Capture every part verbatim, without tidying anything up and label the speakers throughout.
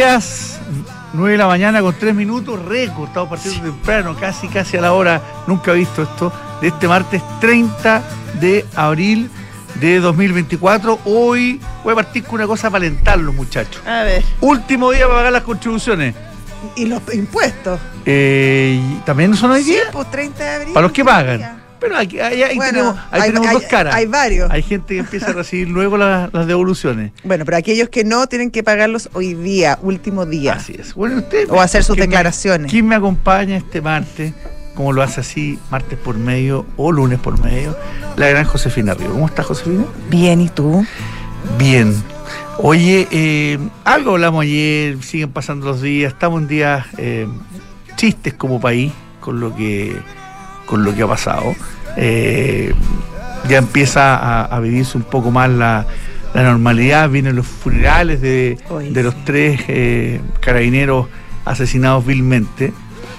Speaker 1: días, nueve de la mañana con tres minutos, récord, estamos partiendo temprano, casi casi a la hora, nunca he visto esto, de este martes treinta de abril de dos mil veinticuatro. Hoy voy a partir con una cosa para alentarlos, muchachos.
Speaker 2: A ver.
Speaker 1: Último día para pagar las contribuciones.
Speaker 2: ¿Y los impuestos?
Speaker 1: Eh, ¿También son hoy día?
Speaker 2: Sí, pues treinta de abril.
Speaker 1: Para los que pagan. Pero aquí, ahí, ahí
Speaker 2: bueno,
Speaker 1: tenemos, ahí
Speaker 2: hay,
Speaker 1: tenemos
Speaker 2: hay,
Speaker 1: dos caras.
Speaker 2: Hay varios.
Speaker 1: Hay gente que empieza a recibir luego la, las devoluciones.
Speaker 2: Bueno, pero aquellos que no tienen que pagarlos hoy día, último día.
Speaker 1: Así es. Bueno, usted,
Speaker 2: o hacer sus
Speaker 1: ¿quién
Speaker 2: declaraciones.
Speaker 1: Me, ¿Quién me acompaña este martes? Como lo hace así, martes por medio o lunes por medio, la gran Josefina Río. ¿Cómo estás, Josefina?
Speaker 2: Bien, ¿y tú?
Speaker 1: Bien. Oye, eh, algo hablamos ayer, siguen pasando los días, estamos en días eh, chistes como país con lo que, con lo que ha pasado. Eh, ya empieza a, a vivirse un poco más la, la normalidad, vienen los funerales de, de los tres eh, carabineros asesinados vilmente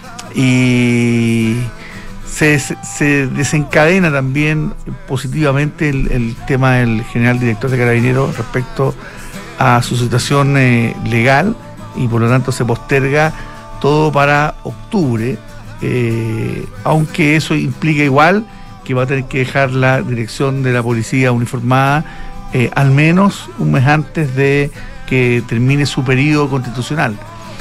Speaker 1: y se, se desencadena también positivamente el, el tema del general director de Carabineros respecto a su situación eh, legal, y por lo tanto se posterga todo para octubre, eh, aunque eso implica igual que va a tener que dejar la dirección de la policía uniformada eh, al menos un mes antes de que termine su periodo constitucional.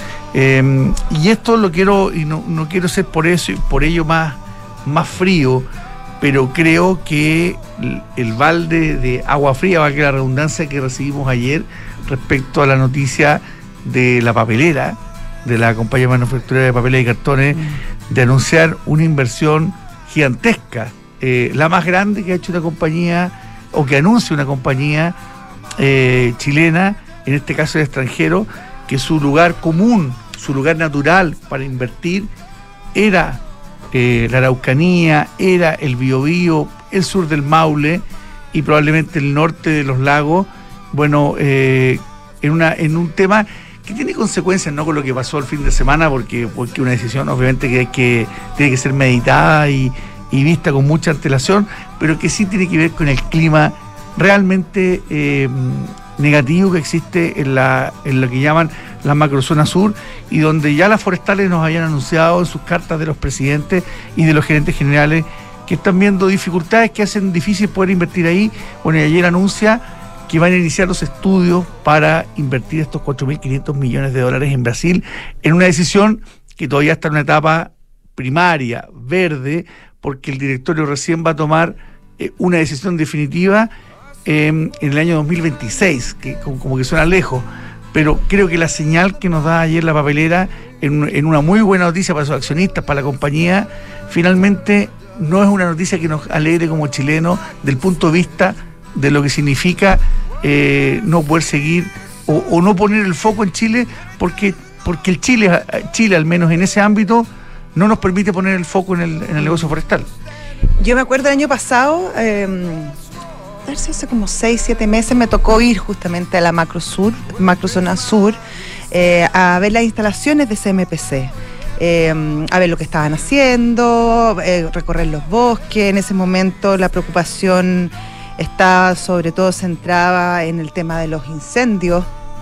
Speaker 1: Eh, y esto lo quiero, y no, no quiero ser por eso, por ello más, más frío, pero creo que el, el balde de agua fría, va a quedar la redundancia que recibimos ayer respecto a la noticia de la papelera, de la compañía manufacturera de papeles y cartones, mm. de anunciar una inversión gigantesca, eh, la más grande que ha hecho una compañía, o que anuncia una compañía eh, chilena, en este caso de extranjero, que su lugar común, su lugar natural para invertir era eh, la Araucanía, era el Biobío, el sur del Maule y probablemente el norte de los lagos. Bueno, eh, en, una, en un tema que tiene consecuencias, no con lo que pasó el fin de semana, porque, porque una decisión obviamente que, hay que tiene que ser meditada y, y vista con mucha antelación, pero que sí tiene que ver con el clima realmente eh, negativo que existe en, la, en lo que llaman la macrozona sur, y donde ya las forestales nos habían anunciado en sus cartas de los presidentes y de los gerentes generales que están viendo dificultades que hacen difícil poder invertir ahí. Bueno, y ayer anuncia que van a iniciar los estudios para invertir estos cuatro mil quinientos millones de dólares en Brasil, en una decisión que todavía está en una etapa primaria, verde, porque el directorio recién va a tomar eh, una decisión definitiva eh, en el año dos mil veintiséis, que como, como que suena lejos, pero creo que la señal que nos da ayer la papelera, en, en una muy buena noticia para sus accionistas, para la compañía, finalmente no es una noticia que nos alegre como chilenos del punto de vista de lo que significa eh, no poder seguir o, o no poner el foco en Chile, porque, porque el Chile, Chile, al menos en ese ámbito, no nos permite poner el foco en el, en el negocio forestal.
Speaker 2: Yo me acuerdo el año pasado, eh, hace como seis, siete meses, me tocó ir justamente a la macro sur, macrozona sur, eh, a ver las instalaciones de C M P C. Eh, a ver lo que estaban haciendo, eh, recorrer los bosques. En ese momento la preocupación estaba sobre todo centrada en el tema de los incendios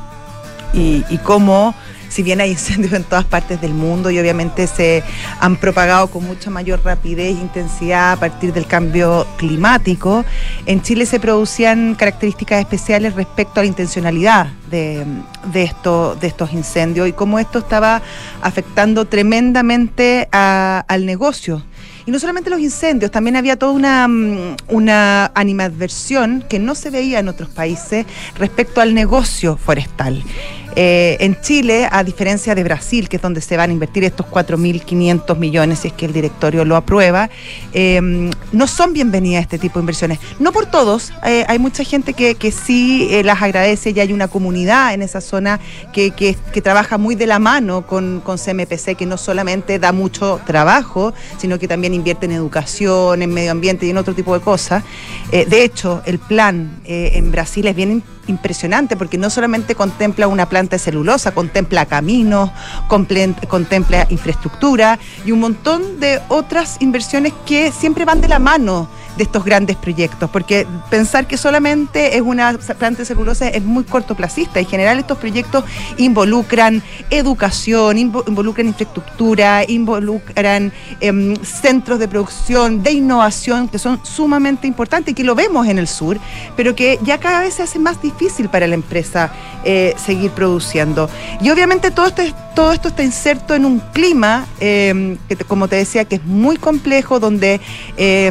Speaker 2: y, y cómo, si bien hay incendios en todas partes del mundo y obviamente se han propagado con mucha mayor rapidez e intensidad a partir del cambio climático, en Chile se producían características especiales respecto a la intencionalidad de, de, esto, de estos incendios y cómo esto estaba afectando tremendamente a, al negocio. Y no solamente los incendios, también había toda una, una animadversión que no se veía en otros países respecto al negocio forestal. Eh, en Chile, a diferencia de Brasil, que es donde se van a invertir estos cuatro mil quinientos millones, si es que el directorio lo aprueba, eh, no son bienvenidas este tipo de inversiones. No por todos, eh, hay mucha gente que, que sí eh, las agradece, y hay una comunidad en esa zona que, que, que trabaja muy de la mano con, con C M P C, que no solamente da mucho trabajo, sino que también invierte en educación, en medio ambiente y en otro tipo de cosas. Eh, de hecho, el plan eh, en Brasil es bien impresionante, porque no solamente contempla una planta de celulosa, contempla caminos, contempla infraestructura y un montón de otras inversiones que siempre van de la mano de estos grandes proyectos, porque pensar que solamente es una planta de celulosa es muy cortoplacista. En general estos proyectos involucran educación, involucran infraestructura, involucran eh, centros de producción, de innovación, que son sumamente importantes y que lo vemos en el sur, pero que ya cada vez se hace más difícil para la empresa eh, seguir produciendo. Y obviamente todo, este, todo esto está inserto en un clima, eh, que como te decía, que es muy complejo, donde Eh,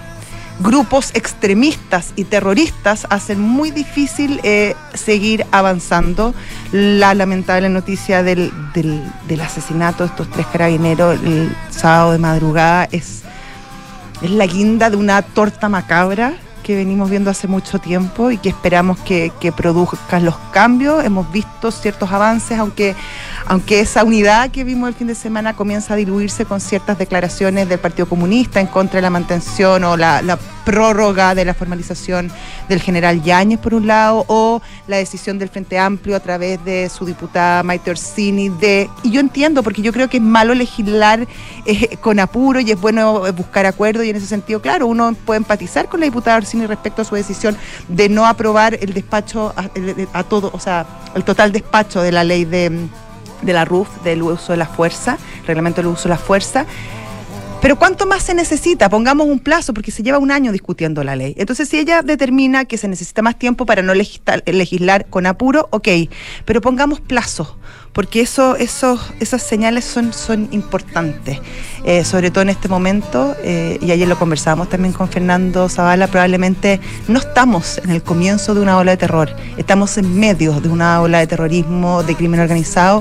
Speaker 2: grupos extremistas y terroristas hacen muy difícil eh, seguir avanzando. La lamentable noticia del, del, del asesinato de estos tres carabineros el sábado de madrugada es, es la guinda de una torta macabra que venimos viendo hace mucho tiempo y que esperamos que, que produzcan los cambios. Hemos visto ciertos avances, aunque, aunque esa unidad que vimos el fin de semana comienza a diluirse con ciertas declaraciones del Partido Comunista en contra de la mantención o la, la prórroga de la formalización del general Yáñez, por un lado, o la decisión del Frente Amplio a través de su diputada Maite Orsini de... Y yo entiendo, porque yo creo que es malo legislar eh, con apuro y es bueno buscar acuerdos, y en ese sentido, claro, uno puede empatizar con la diputada Orsini respecto a su decisión de no aprobar el despacho a, a todo, o sea, el total despacho de la ley de, de la R U F, del uso de la fuerza, reglamento del uso de la fuerza. Pero ¿cuánto más se necesita? Pongamos un plazo, porque se lleva un año discutiendo la ley. Entonces, si ella determina que se necesita más tiempo para no legislar, legislar con apuro, ok, pero pongamos plazos, porque eso, eso, esas señales son, son importantes, eh, sobre todo en este momento, eh, y ayer lo conversábamos también con Fernando Zavala, probablemente no estamos en el comienzo de una ola de terror, estamos en medio de una ola de terrorismo, de crimen organizado,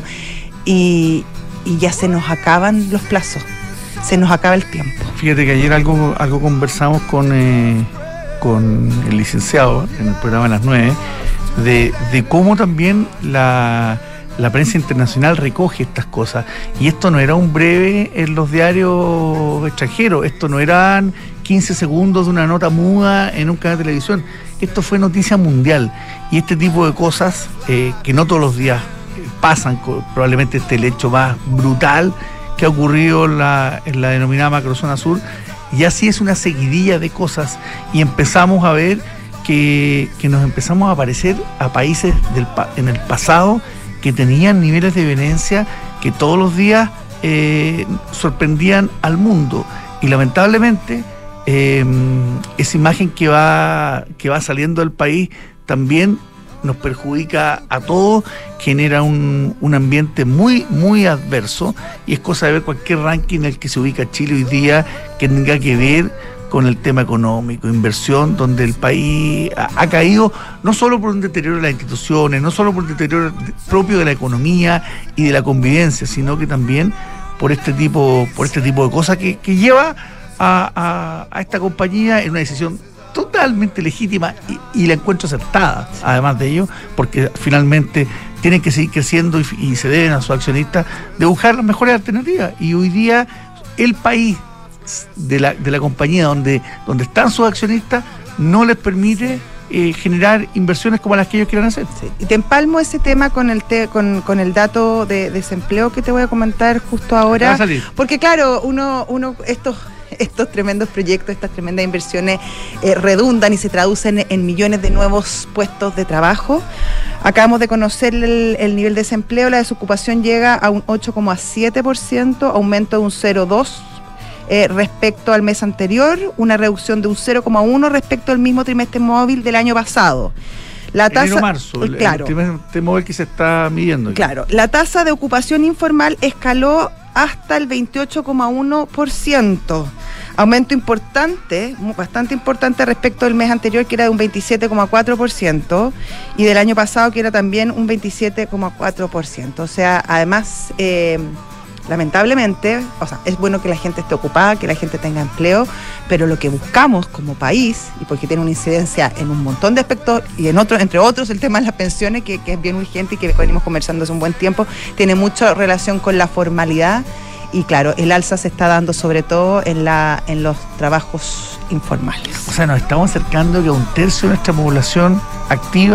Speaker 2: y, y ya se nos acaban los plazos. Se nos acaba el tiempo.
Speaker 1: Fíjate que ayer algo, algo conversamos con, eh, con el licenciado en el programa de las nueve, de, de cómo también la, la prensa internacional recoge estas cosas. Y esto no era un breve en los diarios extranjeros, esto no eran quince segundos de una nota muda en un canal de televisión, esto fue noticia mundial. Y este tipo de cosas, eh, que no todos los días pasan, probablemente este es el hecho más brutal que ha ocurrido en la, en la denominada macrozona sur, y así es una seguidilla de cosas, y empezamos a ver que, que nos empezamos a parecer a países del, en el pasado que tenían niveles de violencia que todos los días eh, sorprendían al mundo, y lamentablemente eh, esa imagen que va, que va saliendo del país también nos perjudica a todos, genera un, un ambiente muy, muy adverso, y es cosa de ver cualquier ranking en el que se ubica Chile hoy día que tenga que ver con el tema económico, inversión, donde el país ha, ha caído no solo por un deterioro de las instituciones, no solo por un deterioro propio de la economía y de la convivencia, sino que también por este tipo, por este tipo de cosas que, que lleva a, a, a esta compañía en una decisión totalmente legítima y, y la encuentro acertada, además de ello, porque finalmente tienen que seguir creciendo y, y se deben a sus accionistas de buscar las mejores alternativas. Y hoy día el país de la, de la compañía donde, donde están sus accionistas no les permite eh, generar inversiones como las que ellos quieran hacer.
Speaker 2: Sí. Y te empalmo ese tema con el te, con, con el dato de desempleo que te voy a comentar justo ahora, porque claro, uno, uno estos estos tremendos proyectos, estas tremendas inversiones eh, redundan y se traducen en millones de nuevos puestos de trabajo. Acabamos de conocer el, el nivel de desempleo, la desocupación llega a un ocho coma siete por ciento, aumento de un cero coma dos por ciento eh, respecto al mes anterior, una reducción de un cero coma uno por ciento respecto al mismo trimestre móvil del año pasado. La tasa,
Speaker 1: enero marzo, el, claro, el trimestre móvil que se está midiendo.
Speaker 2: Claro, la tasa de ocupación informal escaló hasta el veintiocho coma uno por ciento. Aumento importante, bastante importante respecto al mes anterior, que era de un veintisiete coma cuatro por ciento, y del año pasado, que era también un veintisiete coma cuatro por ciento. O sea, además, eh, lamentablemente, o sea, es bueno que la gente esté ocupada, que la gente tenga empleo, pero lo que buscamos como país, y porque tiene una incidencia en un montón de aspectos, y en otros, entre otros, el tema de las pensiones, que, que es bien urgente y que venimos conversando hace un buen tiempo, tiene mucha relación con la formalidad. Y claro, el alza se está dando sobre todo en la en los trabajos informales.
Speaker 1: O sea, nos estamos acercando que un tercio de nuestra población activa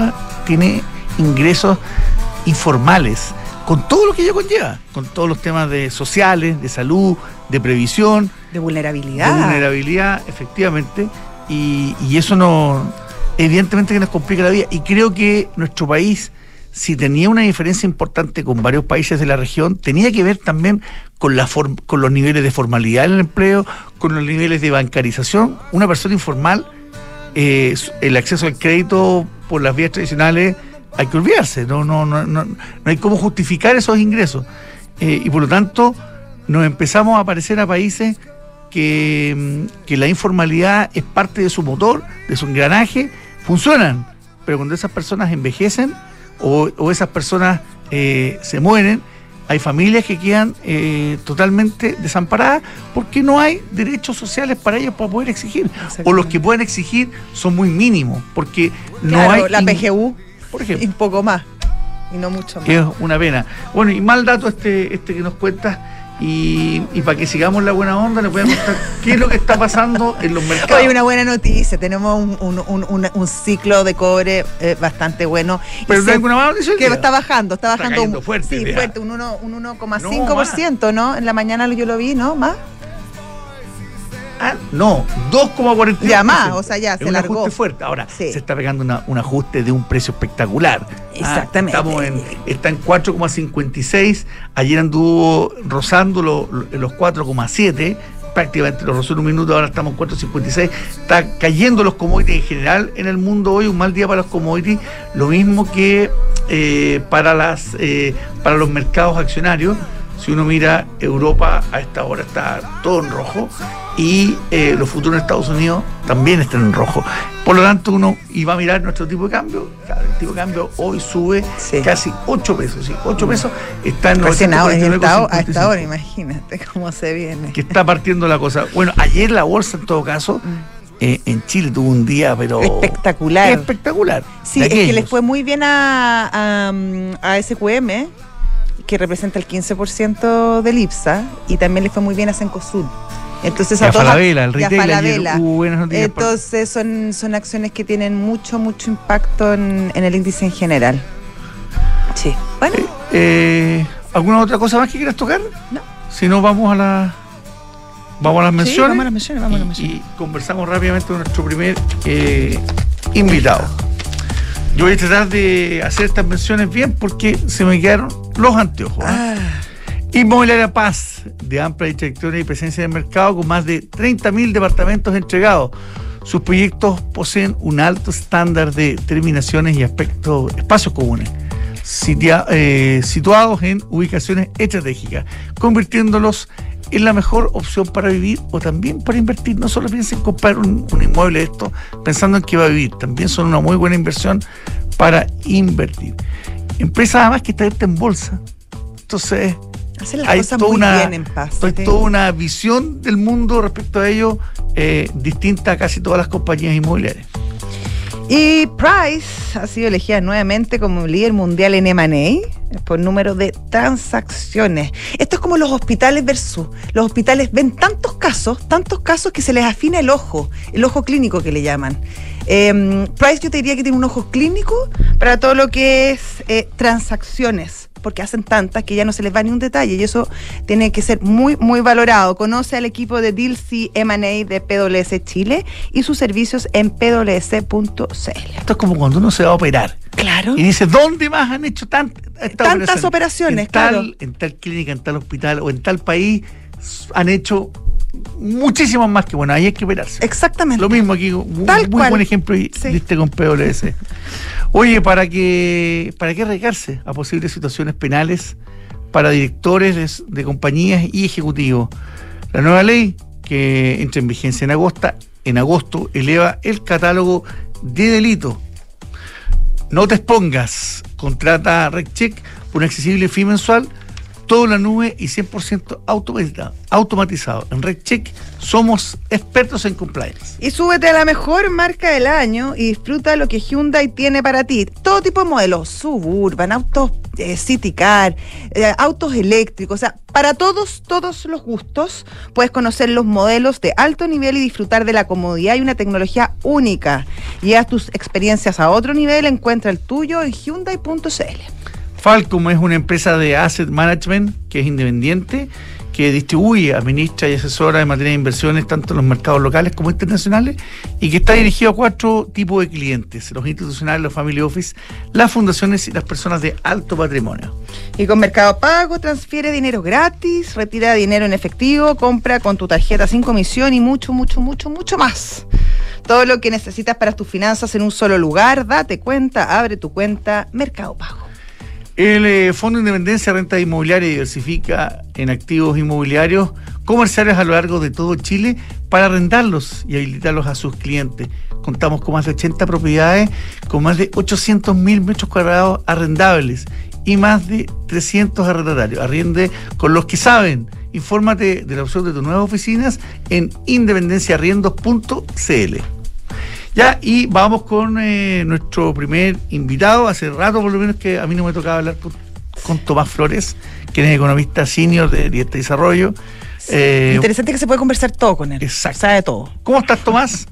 Speaker 1: tiene ingresos informales, con todo lo que ello conlleva, con todos los temas de sociales, de salud, de previsión,
Speaker 2: de vulnerabilidad.
Speaker 1: De vulnerabilidad, efectivamente, y, y eso no, evidentemente que nos complica la vida, y creo que nuestro país, si tenía una diferencia importante con varios países de la región, tenía que ver también con, la form, con los niveles de formalidad en el empleo, con los niveles de bancarización. Una persona informal, eh, el acceso al crédito por las vías tradicionales, hay que olvidarse, no, no, no, no, no hay cómo justificar esos ingresos. Eh, y por lo tanto, nos empezamos a parecer a países que, que la informalidad es parte de su motor, de su engranaje, funcionan, pero cuando esas personas envejecen o, o esas personas eh, se mueren, hay familias que quedan eh, totalmente desamparadas porque no hay derechos sociales para ellos para poder exigir, o los que pueden exigir son muy mínimos, porque no
Speaker 2: claro,
Speaker 1: hay...
Speaker 2: la P G U,
Speaker 1: por ejemplo,
Speaker 2: y un poco más, y no mucho más.
Speaker 1: Es una pena. Bueno, y mal dato este, este que nos cuentas, y, y para que sigamos la buena onda, les voy a contar qué es lo que está pasando en los mercados.
Speaker 2: Hoy una buena noticia, tenemos un, un, un, un, un ciclo de cobre eh, bastante bueno.
Speaker 1: Pero tengo una mala noticia.
Speaker 2: Que está bajando, está bajando.
Speaker 1: Está un, fuerte.
Speaker 2: Sí,
Speaker 1: ya.
Speaker 2: fuerte, un uno coma cinco por ciento, ¿no? En la mañana yo lo vi, ¿no? ¿Más?
Speaker 1: Ah, no, dos coma cuarenta y ocho.
Speaker 2: Ya más, o sea, ya
Speaker 1: es
Speaker 2: se
Speaker 1: un
Speaker 2: largó.
Speaker 1: ajuste fuerte. Ahora,
Speaker 2: sí.
Speaker 1: se está pegando una, un ajuste de un precio espectacular.
Speaker 2: Exactamente.
Speaker 1: Ah, estamos en, está en cuatro coma cincuenta y seis, ayer anduvo rozando lo, lo, los cuatro coma siete, prácticamente lo rozó en un minuto, ahora estamos en cuatro coma cincuenta y seis. Está cayendo los commodities en general en el mundo hoy, un mal día para los commodities, lo mismo que eh, para, las, eh, para los mercados accionarios. Si uno mira, Europa a esta hora está todo en rojo y eh, los futuros en Estados Unidos también están en rojo. Por lo tanto, uno iba a mirar nuestro tipo de cambio. Claro, el tipo de cambio hoy sube sí. casi ocho pesos. ¿Sí? ocho pesos está en
Speaker 2: novecientos cuarenta y nueve coma cincuenta y cinco. A esta hora, imagínate cómo se viene.
Speaker 1: Que está partiendo la cosa. Bueno, ayer la bolsa, en todo caso, eh, en Chile tuvo un día, pero...
Speaker 2: espectacular.
Speaker 1: Espectacular.
Speaker 2: Sí, es que les fue muy bien a, a, a S Q M, que representa el quince por ciento del I P S A, y también le fue muy bien a Cencosud. Entonces a,
Speaker 1: a
Speaker 2: todas,
Speaker 1: Falabella, el retail, Falabella. Hubo buenas noticias.
Speaker 2: Entonces son, son acciones que tienen mucho, mucho impacto en, en el índice en general. Sí. Bueno.
Speaker 1: Eh, eh, ¿Alguna otra cosa más que quieras tocar?
Speaker 2: No.
Speaker 1: Si no, vamos a la vamos a las menciones.
Speaker 2: Sí, vamos a las menciones, vamos a las menciones.
Speaker 1: Y, y conversamos rápidamente con nuestro primer eh, invitado. Yo voy a tratar de hacer estas menciones bien porque se me quedaron los anteojos. ¿eh? Ah. Inmobiliaria Paz, de amplia trayectoria y presencia en el mercado, con más de treinta mil departamentos entregados. Sus proyectos poseen un alto estándar de terminaciones y aspectos, espacios comunes, sitia, eh, situados en ubicaciones estratégicas, convirtiéndolos en la mejor opción para vivir o también para invertir. No solo piensen en comprar un, un inmueble de esto pensando en que va a vivir, también son una muy buena inversión para invertir. Empresa además que está en bolsa, entonces
Speaker 2: hacen las
Speaker 1: hay
Speaker 2: cosas
Speaker 1: toda
Speaker 2: muy
Speaker 1: una,
Speaker 2: bien en Paz.
Speaker 1: Hay toda una visión del mundo respecto a ello eh, distinta a casi todas las compañías inmobiliarias.
Speaker 2: Y Price ha sido elegida nuevamente como líder mundial en eme and a por número de transacciones. Esto es como los hospitales versus. Los hospitales ven tantos casos, tantos casos que se les afina el ojo, el ojo clínico que le llaman. Eh, Price yo te diría que tiene un ojo clínico para todo lo que es eh, transacciones, porque hacen tantas que ya no se les va ni un detalle y eso tiene que ser muy, muy valorado. Conoce al equipo de Deals y eme and A de P W S Chile y sus servicios en p w s punto c l.
Speaker 1: Esto es como cuando uno se va a operar.
Speaker 2: Claro.
Speaker 1: Y dice, ¿dónde más han hecho tant
Speaker 2: tantas operaciones? operaciones
Speaker 1: en, tal,
Speaker 2: claro.
Speaker 1: en tal clínica, en tal hospital o en tal país han hecho muchísimos más que bueno, ahí hay que operarse.
Speaker 2: Exactamente.
Speaker 1: Lo mismo aquí, un
Speaker 2: Tal
Speaker 1: muy
Speaker 2: cual.
Speaker 1: buen ejemplo y
Speaker 2: Sí.
Speaker 1: diste con P W S. Oye, ¿para qué, para qué arriesgarse a posibles situaciones penales para directores de, de compañías y ejecutivos? La nueva ley, que entra en vigencia en agosto, en agosto, eleva el catálogo de delitos. No te expongas, contrata RecCheck por un accesible fee mensual todo en la nube y cien por ciento automatizado. automatizado. En RedCheck somos expertos en compliance.
Speaker 2: Y súbete a la mejor marca del año y disfruta lo que Hyundai tiene para ti. Todo tipo de modelos, Suburban, autos eh, City Car, eh, autos eléctricos, o sea, para todos, todos los gustos. Puedes conocer los modelos de alto nivel y disfrutar de la comodidad y una tecnología única. Llevas tus experiencias a otro nivel, encuentra el tuyo en Hyundai punto c l.
Speaker 1: Falcom es una empresa de asset management que es independiente, que distribuye, administra y asesora en materia de inversiones tanto en los mercados locales como internacionales y que está dirigido a cuatro tipos de clientes: los institucionales, los family office, las fundaciones y las personas de alto patrimonio.
Speaker 2: Y con Mercado Pago transfiere dinero gratis, retira dinero en efectivo, compra con tu tarjeta sin comisión y mucho, mucho, mucho, mucho más. Todo lo que necesitas para tus finanzas en un solo lugar. Date cuenta, abre tu cuenta Mercado Pago.
Speaker 1: El eh, Fondo de Independencia Renta Inmobiliaria diversifica en activos inmobiliarios comerciales a lo largo de todo Chile para arrendarlos y habilitarlos a sus clientes. Contamos con más de ochenta propiedades, con más de ochocientos mil metros cuadrados arrendables y más de trescientos arrendatarios. Arriende con los que saben. Infórmate de la opción de tus nuevas oficinas en independencia arriendos punto c l. Ya, y vamos con eh, nuestro primer invitado. Hace rato, por lo menos, que a mí no me tocaba hablar con, con Tomás Flores, quien es economista senior de Dieta y Desarrollo.
Speaker 2: Sí,
Speaker 1: eh,
Speaker 2: interesante que se puede conversar todo con él.
Speaker 1: Exacto.
Speaker 2: Sabe todo.
Speaker 1: ¿Cómo estás, Tomás?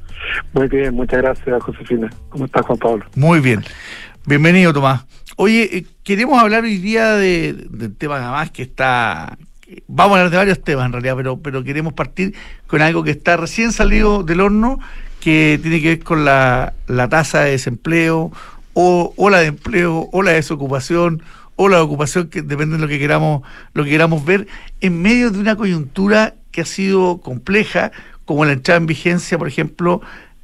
Speaker 3: Muy bien, muchas gracias, Josefina. ¿Cómo estás, Juan Pablo?
Speaker 1: Muy bien. Bienvenido, Tomás. Oye, eh, queremos hablar hoy día de, del tema más que está... Vamos a hablar de varios temas, en realidad, pero, pero queremos partir con algo que está recién salido del horno, que tiene que ver con la, la tasa de desempleo, o, o la de empleo, o la desocupación, o la ocupación, que depende de lo que queramos, lo que queramos ver, en medio de una coyuntura que ha sido compleja, como la entrada en vigencia, por ejemplo,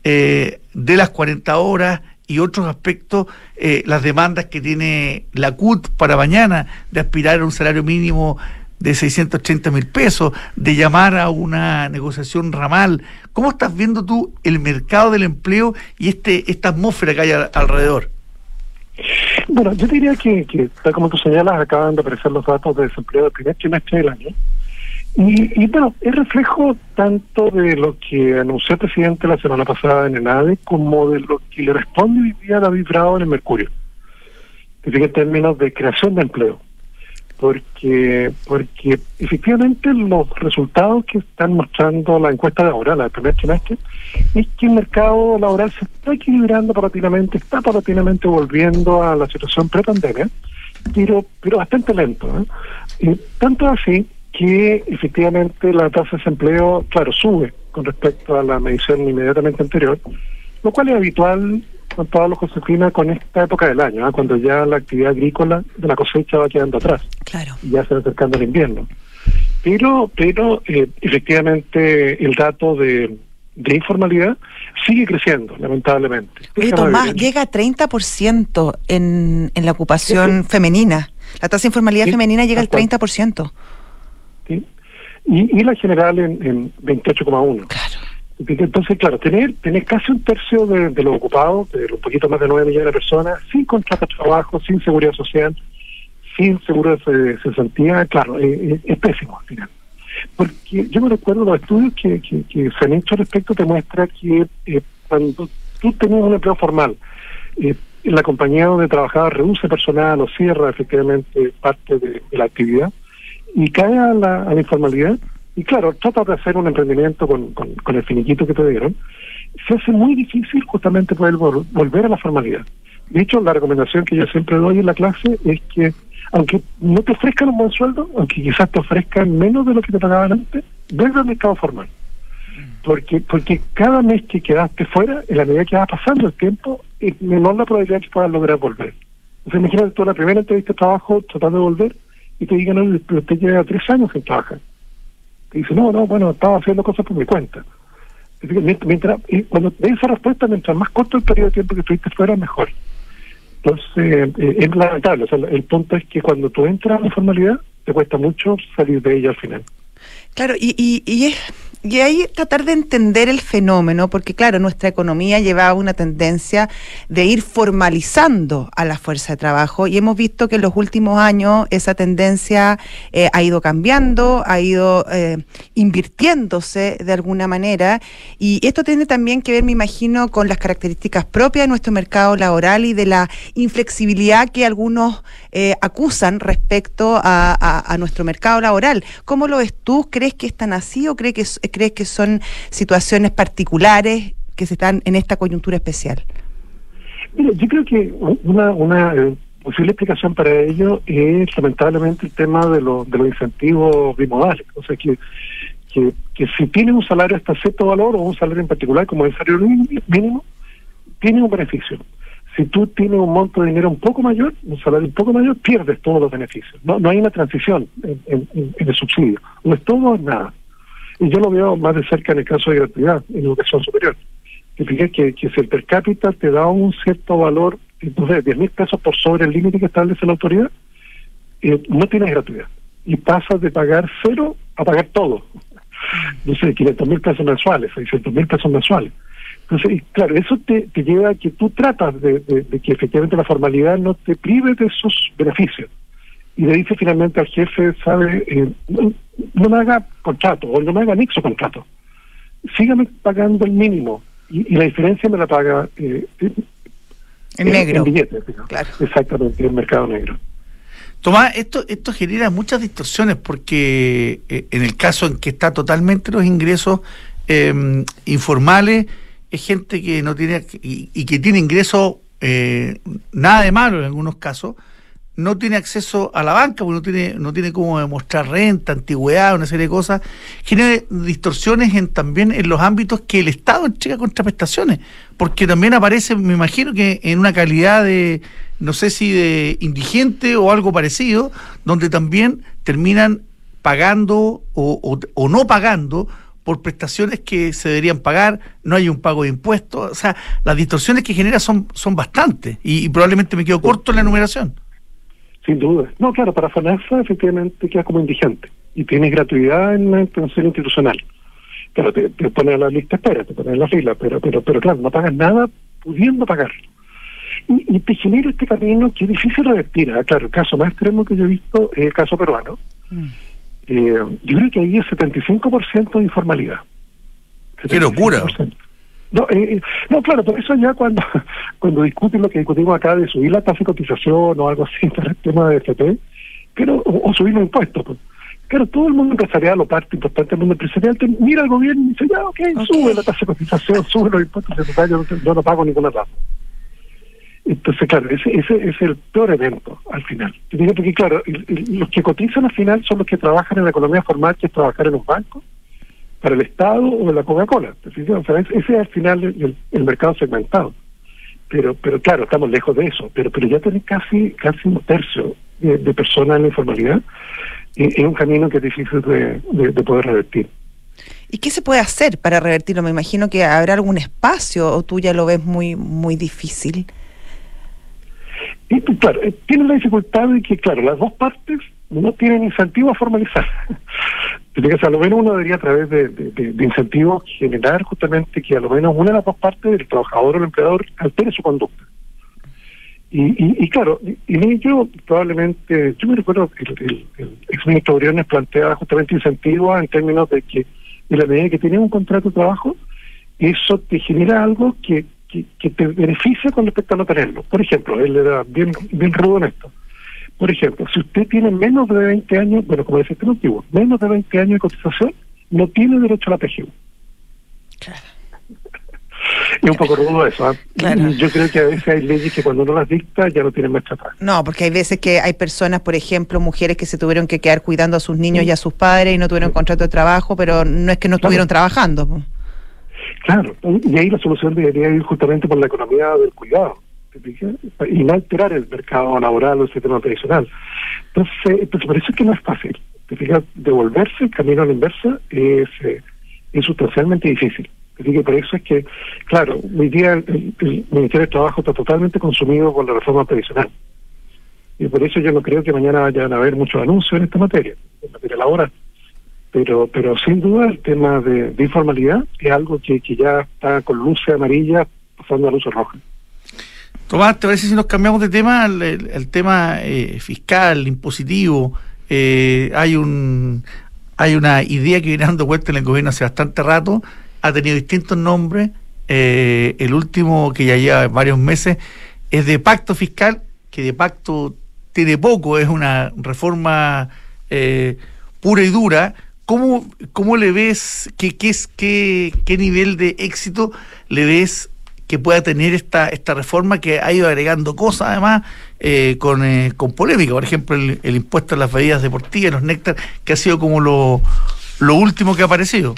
Speaker 1: eh, de las cuarenta horas y otros aspectos, eh, las demandas que tiene la C U T para mañana de aspirar a un salario mínimo de seiscientos treinta mil pesos, de llamar a una negociación ramal. ¿Cómo estás viendo tú el mercado del empleo y este esta atmósfera que hay a, alrededor?
Speaker 3: Bueno, yo diría que, que, tal como tú señalas, acaban de aparecer los datos de desempleo del primer trimestre del año. Y, y bueno, es reflejo tanto de lo que anunció el presidente la semana pasada en ENADE, como de lo que le responde hoy día David Bravo en el Mercurio. Es decir, en términos de creación de empleo. Porque porque efectivamente los resultados que están mostrando la encuesta laboral del primer trimestre es que el mercado laboral se está equilibrando paulatinamente, está paulatinamente volviendo a la situación pre-pandemia, pero pero bastante lento, ¿eh? Y tanto así que efectivamente la tasa de desempleo, claro, sube con respecto a la medición inmediatamente anterior, lo cual es habitual con todos los Josefina con esta época del año, ¿eh? Cuando ya la actividad agrícola de la cosecha va quedando atrás.
Speaker 2: Claro. Y
Speaker 3: ya se va acercando el invierno. Pero pero eh, efectivamente el dato de, de informalidad sigue creciendo, lamentablemente.
Speaker 2: Oye, Tomás, llega a treinta por ciento en, en la ocupación sí, femenina. La tasa de informalidad sí, femenina llega al treinta por ciento.
Speaker 3: Sí. Y, y la general en, en veintiocho coma uno.
Speaker 2: Claro.
Speaker 3: Entonces, claro, tener tener casi un tercio de, de los ocupados, de un poquito más de nueve millones de personas, sin contrato de trabajo, sin seguridad social, sin seguro de cesantía, claro, eh, es pésimo al final. Porque yo me recuerdo los estudios que, que, que se han hecho al respecto, te muestra que eh, cuando tú tenías un empleo formal, eh, la compañía donde trabajaba reduce personal o cierra efectivamente parte de, de la actividad y cae a la, a la informalidad. Y claro, trata de hacer un emprendimiento con, con, con el finiquito que te dieron. Se hace muy difícil justamente poder vol- volver a la formalidad. De hecho, la recomendación que yo siempre doy en la clase es que, aunque no te ofrezcan un buen sueldo, aunque quizás te ofrezcan menos de lo que te pagaban antes, vuelve al mercado formal. Porque porque cada mes que quedaste fuera, en la medida que va pasando el tiempo, es menor la probabilidad que puedas lograr volver. Entonces, imagínate tú la primera entrevista de trabajo tratando de volver y te digan, no, pero usted lleva tres años sin trabajar. Y dice, no, no, bueno, estaba haciendo cosas por mi cuenta. Es decir, mientras, mientras, cuando de esa respuesta, mientras más corto el periodo de tiempo que estuviste fuera, mejor. Entonces, eh, es lamentable. O sea, el punto es que cuando tú entras a la formalidad, te cuesta mucho salir de ella al final.
Speaker 2: Claro, y, y, y es... Y ahí tratar de entender el fenómeno, porque claro, nuestra economía llevaba una tendencia de ir formalizando a la fuerza de trabajo y hemos visto que en los últimos años esa tendencia eh, ha ido cambiando, ha ido eh, invirtiéndose de alguna manera, y esto tiene también que ver, me imagino, con las características propias de nuestro mercado laboral y de la inflexibilidad que algunos eh, acusan respecto a, a, a nuestro mercado laboral. ¿Cómo lo ves tú? ¿Crees que es tan así o crees que crees que son situaciones particulares que se están en esta coyuntura especial?
Speaker 3: Mira, yo creo que una, una eh, posible explicación para ello es lamentablemente el tema de, lo, de los incentivos bimodales. O sea, que, que, que si tienes un salario hasta cierto valor o un salario en particular como el salario mínimo, tienes un beneficio. Si tú tienes un monto de dinero un poco mayor, un salario un poco mayor, pierdes todos los beneficios. No, no hay una transición en, en, en el subsidio. No es todo o es nada. Y yo lo veo más de cerca en el caso de gratuidad en educación superior. Que fíjate que, que si el per cápita te da un cierto valor, entonces diez mil pesos por sobre el límite que establece la autoridad, eh, no tienes gratuidad. Y pasas de pagar cero a pagar todo. No sé, quinientos mil pesos mensuales, seiscientos mil pesos mensuales. Entonces, claro, eso te, te lleva a que tú tratas de, de, de que efectivamente la formalidad no te prive de sus beneficios. Y le dice finalmente al jefe, ¿sabe? Eh, no, no me haga contrato, o no me haga nixo contrato. Sígame pagando el mínimo. Y, y la diferencia me la paga eh,
Speaker 2: en negro.
Speaker 3: En billetes, claro. Exactamente, en el mercado negro.
Speaker 1: Tomás, esto esto genera muchas distorsiones porque eh, en el caso en que está totalmente los ingresos eh, informales, es gente que no tiene y, y que tiene ingresos eh, nada de malo en algunos casos, no tiene acceso a la banca porque no tiene no tiene cómo demostrar renta, antigüedad, una serie de cosas, genera distorsiones en, también en los ámbitos que el Estado entrega contraprestaciones, porque también aparece, me imagino que en una calidad de, no sé si de indigente o algo parecido, donde también terminan pagando o, o, o no pagando por prestaciones que se deberían pagar, no hay un pago de impuestos, o sea, las distorsiones que genera son, son bastantes y, y probablemente me quedo corto en la enumeración.
Speaker 3: Sin duda. No, claro, para FONASA efectivamente queda como indigente y tienes gratuidad en la intervención institucional. Claro, te, te pone a la lista espera, te pone en la fila, pero pero pero claro, no pagas nada pudiendo pagar. Y, y te genera este camino que es difícil revertir. ¿eh? Claro, el caso más extremo que yo he visto es el caso peruano. Mm. Eh, yo creo que ahí es setenta y cinco por ciento de informalidad.
Speaker 1: ¡Qué locura!
Speaker 3: No, eh, no, claro, por eso ya cuando cuando discuten lo que discutimos acá de subir la tasa de cotización o algo así, el tema de F P, pero, o, o subir los impuestos, pues. Claro, todo el mundo empresarial o parte importante del mundo empresarial te mira al gobierno y dice, ya, ok, okay. sube la tasa de cotización, sube los impuestos, yo no, yo no pago ninguna tasa. Entonces, claro, ese, ese es el peor evento al final. Porque, claro, el, el, los que cotizan al final son los que trabajan en la economía formal, que es trabajar en un banco, para el Estado o en la Coca-Cola. O sea, ese es al final el, el mercado segmentado. Pero pero claro, estamos lejos de eso. Pero pero ya tenés casi casi un tercio de, de personas en la informalidad. Es un camino que es difícil de, de, de poder revertir.
Speaker 2: ¿Y qué se puede hacer para revertirlo? Me imagino que habrá algún espacio o tú ya lo ves muy muy difícil.
Speaker 3: Y, claro, tiene la dificultad de que, claro, las dos partes no tienen incentivo a formalizar. Entonces, a lo menos uno debería, a través de, de, de incentivos, generar justamente que a lo menos una de las dos partes, el trabajador o el empleador, altere su conducta. Y, y, y claro, en ello probablemente, yo me recuerdo que el, el, el exministro Briones planteaba justamente incentivos en términos de que en la medida que tienes un contrato de trabajo, eso te genera algo que, que, que te beneficia con respecto a no tenerlo. Por ejemplo, él era bien, bien rudo en esto. Por ejemplo, si usted tiene menos de veinte años, bueno, como decía el antiguo, menos de veinte años de cotización, no tiene derecho a la P G U.
Speaker 2: Claro.
Speaker 3: Es un poco rudo eso. ¿eh? Claro. Yo creo que a veces hay leyes que cuando uno las dicta ya no tienen marcha atrás.
Speaker 2: No, porque hay veces que hay personas, por ejemplo, mujeres que se tuvieron que quedar cuidando a sus niños y a sus padres y no tuvieron contrato de trabajo, pero no es que no estuvieron claro. trabajando.
Speaker 3: Claro, y ahí la solución debería ir justamente por la economía del cuidado. Y no alterar el mercado laboral o el sistema tradicional. Entonces, entonces por eso es que no es fácil. Te fijas, devolverse el camino a la inversa es, eh, es sustancialmente difícil. Te fijas, por eso es que, claro, hoy día el, el, el Ministerio de Trabajo está totalmente consumido por la reforma tradicional. Y por eso yo no creo que mañana vayan a haber muchos anuncios en esta materia, en materia laboral. pero pero sin duda el tema de, de informalidad es algo que, que ya está con luces amarillas pasando a luces rojas.
Speaker 1: Tomás, ¿te parece si nos cambiamos de tema? El, el, el tema eh, fiscal, impositivo, eh, hay un hay una idea que viene dando vuelta en el gobierno hace bastante rato, ha tenido distintos nombres, eh, el último que ya lleva varios meses es de pacto fiscal, que de pacto tiene poco, es una reforma eh, pura y dura. ¿Cómo, cómo le ves, qué, qué, es, qué, qué nivel de éxito le ves que pueda tener esta esta reforma, que ha ido agregando cosas además eh, con eh, con polémica? Por ejemplo, el, el impuesto a las bebidas deportivas, los néctar, que ha sido como lo, lo último que ha aparecido.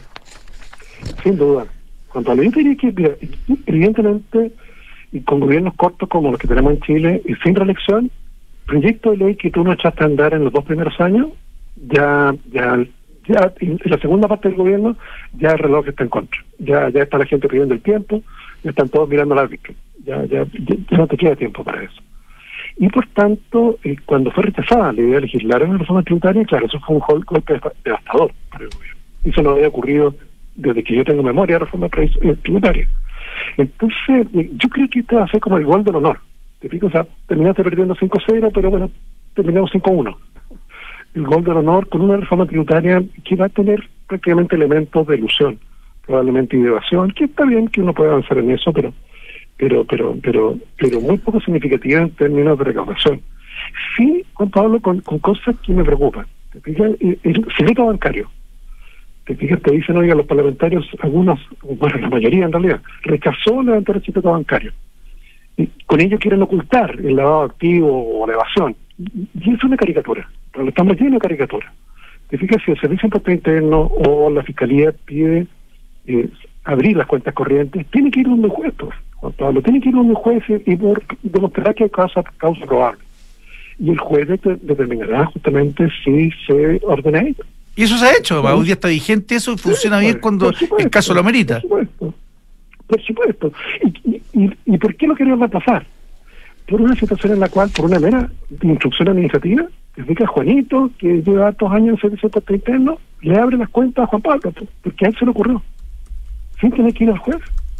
Speaker 3: Sin duda. Cuanto a lo yo diría que, mira, evidentemente, y con gobiernos cortos como los que tenemos en Chile, y sin reelección, proyecto de ley que tú no echaste a andar en los dos primeros años, ya ya ya en la segunda parte del gobierno, ya el reloj está en contra. Ya ya está la gente pidiendo el tiempo, ya están todos mirando al árbitro. Ya, ya, ya, ya no te queda tiempo para eso. Y por tanto, eh, cuando fue rechazada la idea de legislar en la reforma tributaria, claro, eso fue un golpe devastador para el gobierno. Eso no había ocurrido desde que yo tengo memoria de reforma tributaria. Entonces, eh, yo creo que este va a ser como el gol del honor. ¿Te fijas? O sea, terminaste perdiendo cinco cero, pero bueno, terminamos cinco uno. El gol del honor con una reforma tributaria que va a tener prácticamente elementos de ilusión, probablemente y de evasión, que está bien que uno pueda avanzar en eso, pero pero pero pero pero muy poco significativa en términos de recaudación. Sí, Juan Pablo, con, con cosas que me preocupan. ¿Te fijas? El, el secreto bancario. Te fijas, te dicen, oiga, los parlamentarios, algunos, bueno, la mayoría en realidad, rechazó levantar el secreto bancario. Y con ello quieren ocultar el lavado activo o la evasión. Y es una caricatura. Pero estamos llenos de caricaturas. Te fijas, si el Servicio de Impuesto Interno o la Fiscalía pide eh, abrir las cuentas corrientes, tiene que ir donde un juez, pues, Juan Pablo, tiene que ir donde un juez y por, demostrar que hay causa, causa probable. Y el juez de, determinará justamente si se ordena ello.
Speaker 1: Y eso se ha hecho, ¿sí? Hoy día está vigente eso y funciona sí, bien cuando supuesto, el caso lo amerita.
Speaker 3: Por supuesto, por supuesto. ¿Y, y, y por qué lo querían pasar? Por una situación en la cual, por una mera instrucción administrativa, que dice Juanito, que lleva dos años en servicio de impuesto interno, le abre las cuentas a Juan Pablo, porque a él se le ocurrió, sin tener que ir al juez.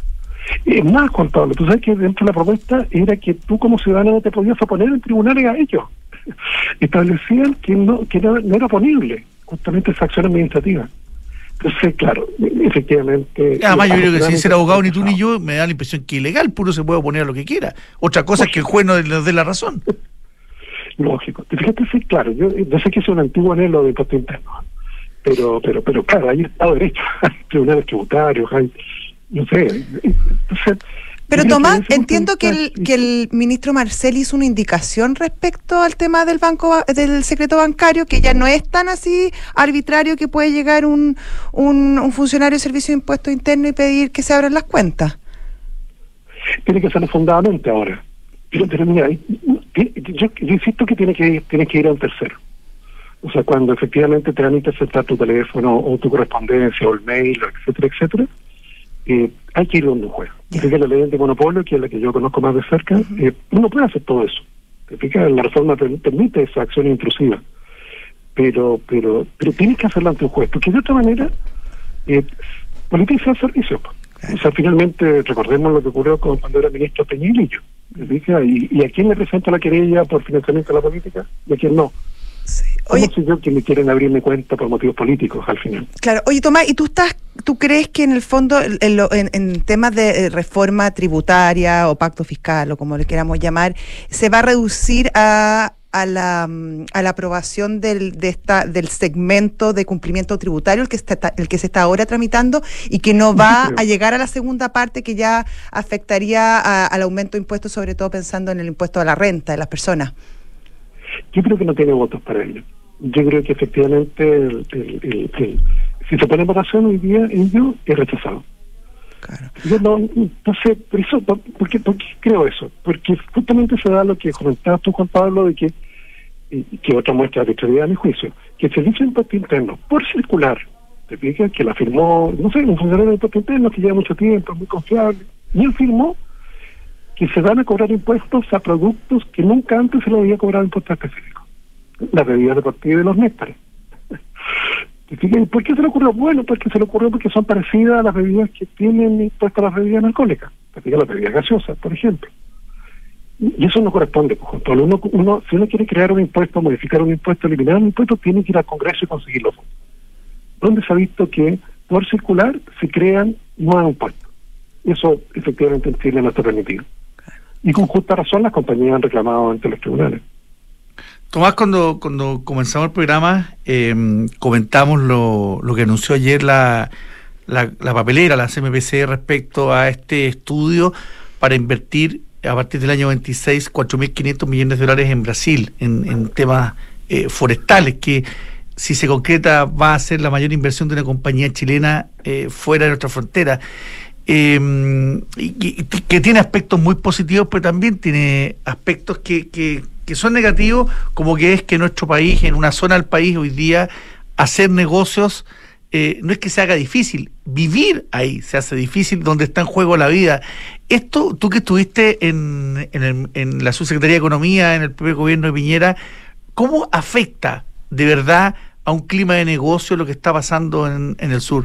Speaker 3: Es más, Juan Pablo, tú sabes que dentro de la propuesta era que tú como ciudadano no te podías oponer en tribunales a ellos. Establecían que no que no, no era ponible justamente esa acción administrativa. Entonces, claro, efectivamente...
Speaker 1: Además, yo creo que sin ser abogado ni tú ni yo, me da la impresión que ilegal, puro se puede oponer a lo que quiera. Otra cosa es que el juez no nos dé la razón.
Speaker 3: Lógico. Fíjate, sí, claro, yo, yo sé que es un antiguo anhelo de impuesto interno, pero, pero, pero claro, hay Estado de Derecho, hay tribunales tributarios, hay, no sé, entonces...
Speaker 2: Pero Tomás, entiendo que el, que el ministro Marcel hizo una indicación respecto al tema del banco del secreto bancario, que ya no es tan así arbitrario que puede llegar un, un, un funcionario de Servicio de Impuesto Interno y pedir que se abran las cuentas.
Speaker 3: Tiene que ser fundadamente ahora. Pero, pero mira, yo, yo insisto que tiene que ir, tiene que ir a un tercero. O sea, cuando efectivamente te van a interceptar tu teléfono o tu correspondencia o el mail, etcétera, etcétera, eh, hay que ir donde un juez. Yeah. Que la ley de monopolio, que es la que yo conozco más de cerca, uh-huh. eh, uno puede hacer todo eso. La reforma permite esa acción intrusiva, pero pero pero tienes que hacerlo ante un juez, porque de otra manera eh, politiza el servicio. O sea, finalmente recordemos lo que ocurrió con, cuando era ministro Peñilillo, y, y a quién le presenta la querella por financiamiento de la política y a quién no.
Speaker 2: Sí.
Speaker 3: Oye, ¿cómo sé yo que me quieren abrir mi cuenta por motivos políticos al final?
Speaker 2: Claro. Oye, Tomás, ¿y tú estás, tú crees que en el fondo, en, en, en temas de reforma tributaria o pacto fiscal o como le queramos llamar, se va a reducir a a la a la aprobación del de esta del segmento de cumplimiento tributario, el que está el que se está ahora tramitando, y que no va a llegar a la segunda parte que ya afectaría a, al aumento de impuestos, sobre todo pensando en el impuesto a la renta de las personas?
Speaker 3: Yo creo que no tiene votos para ello. Yo creo que efectivamente el, el, el, el, si se pone en votación hoy día, ello es rechazado.
Speaker 2: Claro.
Speaker 3: Yo no, no sé, por eso, ¿por qué, ¿por qué creo eso? Porque justamente se da lo que comentabas tú, Juan Pablo, de que, y, que otra muestra de arbitrariedad a mi juicio, que el Servicio de Impuesto Interno, por circular, te fijas que la firmó, no sé, un funcionario de Impuesto Interno que lleva mucho tiempo, muy confiable, y él firmó que se van a cobrar impuestos a productos que nunca antes se le había cobrado impuestos específicos. Las bebidas deportivas y los néctares. ¿Por qué se le ocurrió? Bueno, porque se le ocurrió porque son parecidas a las bebidas que tienen impuestas las bebidas alcohólicas, las bebidas gaseosas, por ejemplo. Y eso no corresponde, por ejemplo. Uno, uno, si uno quiere crear un impuesto, modificar un impuesto, eliminar un impuesto, tiene que ir al Congreso y conseguirlo. Donde se ha visto que por circular se crean nuevos impuestos. Eso efectivamente en Chile no está permitido. Y con justa razón las compañías han reclamado ante los tribunales.
Speaker 1: Tomás, cuando cuando comenzamos el programa, eh, comentamos lo, lo que anunció ayer la, la, la papelera, la C M P C, respecto a este estudio para invertir a partir del año veintiséis cuatro mil quinientos millones de dólares en Brasil, en, en temas eh, forestales, que si se concreta va a ser la mayor inversión de una compañía chilena eh, fuera de nuestra frontera. Eh, y, y, que tiene aspectos muy positivos, pero también tiene aspectos que, que, que son negativos, como que es que nuestro país, en una zona del país hoy día, hacer negocios eh, no es que se haga difícil, vivir ahí se hace difícil, donde está en juego la vida. Esto, tú que estuviste en, en, el, en la Subsecretaría de Economía, en el primer gobierno de Piñera, ¿cómo afecta de verdad a un clima de negocio lo que está pasando en, en el sur?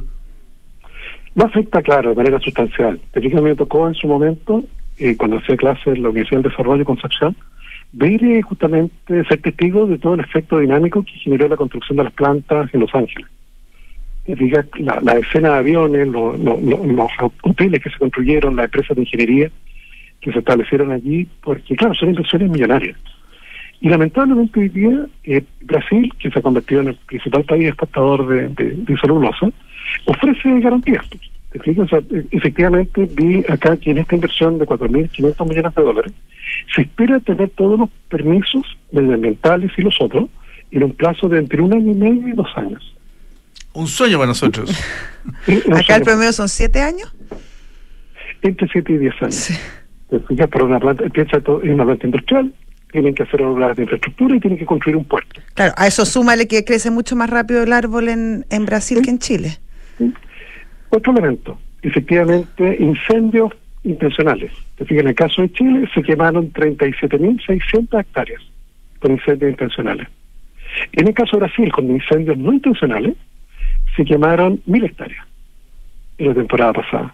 Speaker 3: No afecta, claro, de manera sustancial. Te fijas, me tocó en su momento, eh, cuando hacía clases en la Universidad del Desarrollo con Concepción, ver eh, justamente, ser testigo de todo el efecto dinámico que generó la construcción de las plantas en Los Ángeles. Te fijas, la, la escena de aviones, lo, lo, lo, los hoteles que se construyeron, las empresas de ingeniería que se establecieron allí, porque claro, son inversiones millonarias. Y lamentablemente hoy día, eh, Brasil, que se ha convertido en el principal país exportador de, de, de celulosa, ofrece garantías. ¿Te fijas? O sea, efectivamente vi acá que en esta inversión de cuatro mil quinientos millones de dólares se espera tener todos los permisos medioambientales y los otros en un plazo de entre un año y medio y dos años.
Speaker 1: Un sueño para nosotros.
Speaker 2: Acá el promedio son siete años.
Speaker 3: Entre siete y diez años.
Speaker 2: Sí.
Speaker 3: Te fijas, para una planta, empieza todo, es una planta industrial, tienen que hacer obras de infraestructura y tienen que construir un puerto.
Speaker 2: Claro, a eso súmale que crece mucho más rápido el árbol en, en Brasil, ¿sí?, que en Chile.
Speaker 3: ¿Sí? Otro elemento, efectivamente, incendios intencionales. Te fijas, en el caso de Chile se quemaron treinta y siete mil seiscientas hectáreas con incendios intencionales. En el caso de Brasil, con incendios no intencionales, se quemaron mil hectáreas en la temporada pasada.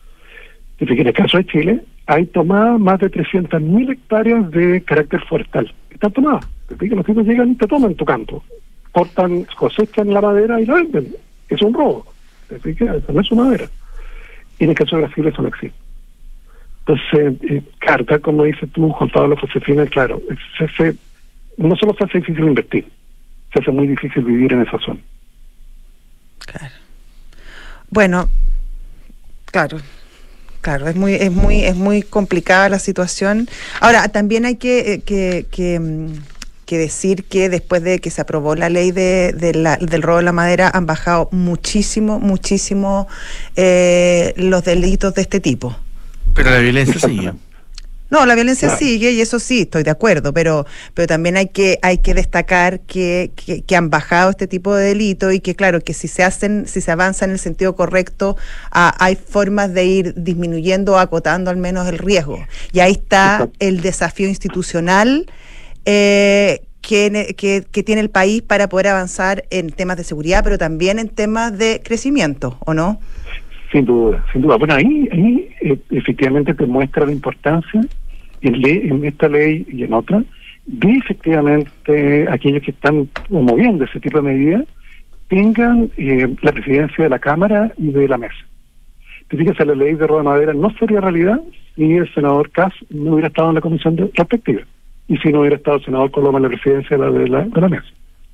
Speaker 3: Te fijas, en el caso de Chile, hay tomadas más de trescientas mil hectáreas de carácter forestal. Están tomadas. Te fijas, los tipos llegan y te toman tu campo. Cortan, cosechan la madera y la venden. Es un robo. Te fijas, eso no es su madera. Y en el caso de Brasil eso no existe. Entonces, eh, carta, como dices tú, Juan Pablo Josefina, claro, se hace, no solo se hace difícil invertir, se hace muy difícil vivir en esa zona.
Speaker 2: Claro. Bueno, claro. Claro, es muy, es muy, es muy complicada la situación. Ahora, también hay que, que, que, que decir que después de que se aprobó la ley de, de la, del robo de la madera, han bajado muchísimo, muchísimo eh, los delitos de este tipo.
Speaker 1: Pero la violencia sigue.
Speaker 2: No, la violencia
Speaker 3: claro.
Speaker 2: sigue, y eso sí, estoy de acuerdo, pero pero también hay que hay que destacar que, que, que han bajado este tipo de delitos, y que claro, que si se hacen, si se avanza en el sentido correcto, ah, hay formas de ir disminuyendo o acotando al menos el riesgo. Y ahí está el desafío institucional eh, que, que, que tiene el país para poder avanzar en temas de seguridad, pero también en temas de crecimiento, ¿o no?
Speaker 3: Sin duda, sin duda. Bueno, ahí, ahí eh, efectivamente te muestra la importancia en, ley, en esta ley y en otra de efectivamente aquellos que están promoviendo ese tipo de medidas tengan eh, la presidencia de la Cámara y de la mesa. Te fijas, la ley de robo de madera no sería realidad si el senador Kass no hubiera estado en la comisión de respectiva y si no hubiera estado el senador Coloma en la presidencia de la, de la, de la mesa.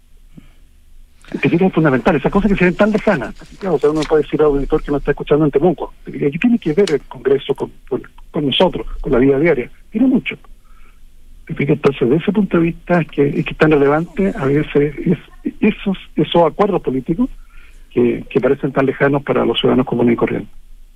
Speaker 3: Que es fundamental, esas cosas que se ven tan lejanas. O sea, uno puede decir al auditor que nos está escuchando en Temuco, ¿qué tiene que ver el Congreso con, con, con nosotros, con la vida diaria? Tiene mucho. Entonces, desde ese punto de vista es que es que tan relevante a veces es, esos esos acuerdos políticos que, que parecen tan lejanos para los ciudadanos comunes y corrientes.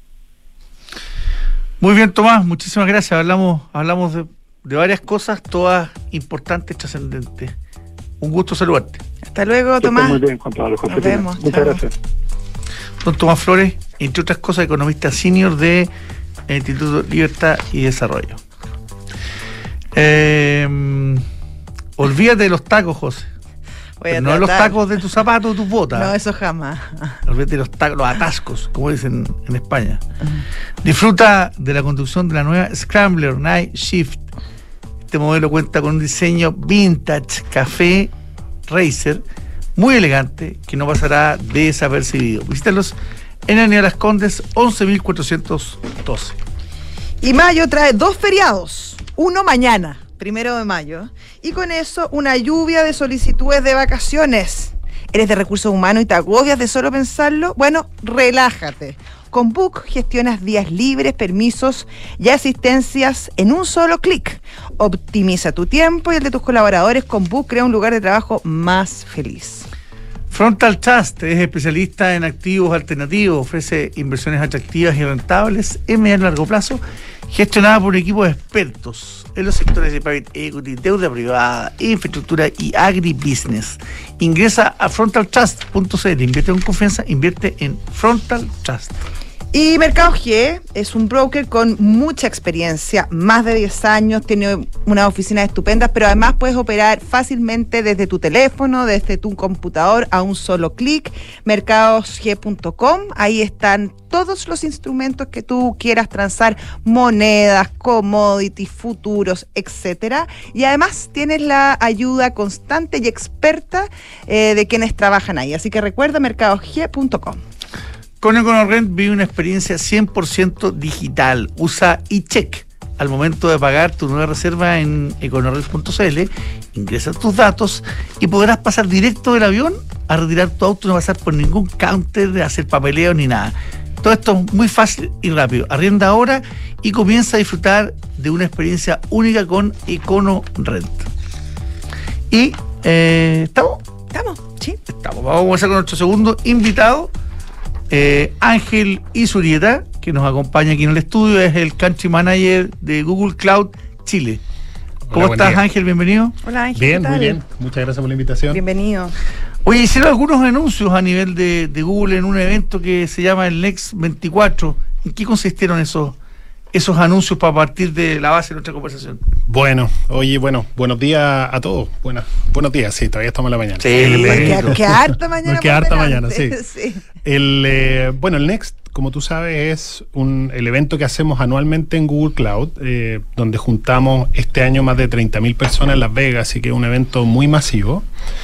Speaker 1: Muy bien, Tomás, muchísimas gracias. Hablamos hablamos de, de varias cosas, todas importantes, trascendentes. Un gusto saludarte.
Speaker 2: Hasta luego, Tomás.
Speaker 3: Muy bien, Juan Pablo.
Speaker 2: Nos vemos.
Speaker 3: Muchas
Speaker 2: Chao.
Speaker 3: gracias.
Speaker 1: Don Tomás Flores, entre otras cosas, economista senior de el Instituto Libertad y Desarrollo. Eh, olvídate de los tacos, José. Pero no los tacos de tus zapatos o tus botas.
Speaker 2: No, eso jamás.
Speaker 1: Olvídate los tacos, los atascos, como dicen en España. Uh-huh. Disfruta de la conducción de la nueva Scrambler Night Shift. Este modelo cuenta con un diseño vintage café racer muy elegante que no pasará desapercibido. Visítalos en Avenida Las Condes once mil cuatrocientos doce.
Speaker 2: Y mayo trae dos feriados, uno mañana, primero de mayo, y con eso una lluvia de solicitudes de vacaciones. ¿Eres de recursos humanos y te agobias de solo pensarlo? Bueno, relájate. Con Book gestionas días libres, permisos y asistencias en un solo clic. Optimiza tu tiempo y el de tus colaboradores. Con Book crea un lugar de trabajo más feliz.
Speaker 1: Frontal Trust es especialista en activos alternativos, ofrece inversiones atractivas y rentables en medio y largo plazo, gestionada por un equipo de expertos en los sectores de private equity, deuda privada, infraestructura y agribusiness. Ingresa a frontal trust punto c l, invierte con confianza, invierte en Frontal Trust.
Speaker 2: Y Mercado G es un broker con mucha experiencia, más de diez años, tiene unas oficinas estupendas, pero además puedes operar fácilmente desde tu teléfono, desde tu computador, a un solo clic. mercados g punto com, ahí están todos los instrumentos que tú quieras transar, monedas, commodities, futuros, etcétera. Y además tienes la ayuda constante y experta eh, de quienes trabajan ahí. Así que recuerda mercados g punto com.
Speaker 1: Con EconoRent vive una experiencia cien por ciento digital. Usa eCheck al momento de pagar tu nueva reserva en econorent punto c l. Ingresa tus datos y podrás pasar directo del avión a retirar tu auto, no pasar por ningún counter, de hacer papeleo ni nada. Todo esto es muy fácil y rápido. Arrienda ahora y comienza a disfrutar de una experiencia única con EconoRent. Y eh, ¿estamos?
Speaker 2: Estamos, sí.
Speaker 1: Estamos. Vamos a comenzar con nuestro segundo invitado. Eh, Ángel Izurieta, que nos acompaña aquí en el estudio, es el Country Manager de Google Cloud Chile. ¿Cómo Hola, estás, Ángel? Bienvenido.
Speaker 2: Hola, Ángel.
Speaker 4: Bien, muy bien. Muchas gracias por la invitación.
Speaker 2: Bienvenido.
Speaker 1: Oye, hicieron algunos anuncios a nivel de, de Google en un evento que se llama el Next veinticuatro. ¿En qué consistieron esos, esos anuncios para partir de la base de nuestra conversación?
Speaker 4: Bueno, oye, bueno, buenos días a todos. Buenas, buenos días, sí, todavía estamos en la mañana.
Speaker 1: Sí,
Speaker 2: que, que harta mañana.
Speaker 4: Nos queda harta mañana, sí.
Speaker 2: sí.
Speaker 4: El, eh, bueno, el Next, como tú sabes, es un, el evento que hacemos anualmente en Google Cloud, eh, donde juntamos este año más de treinta mil personas en Las Vegas, así que es un evento muy masivo.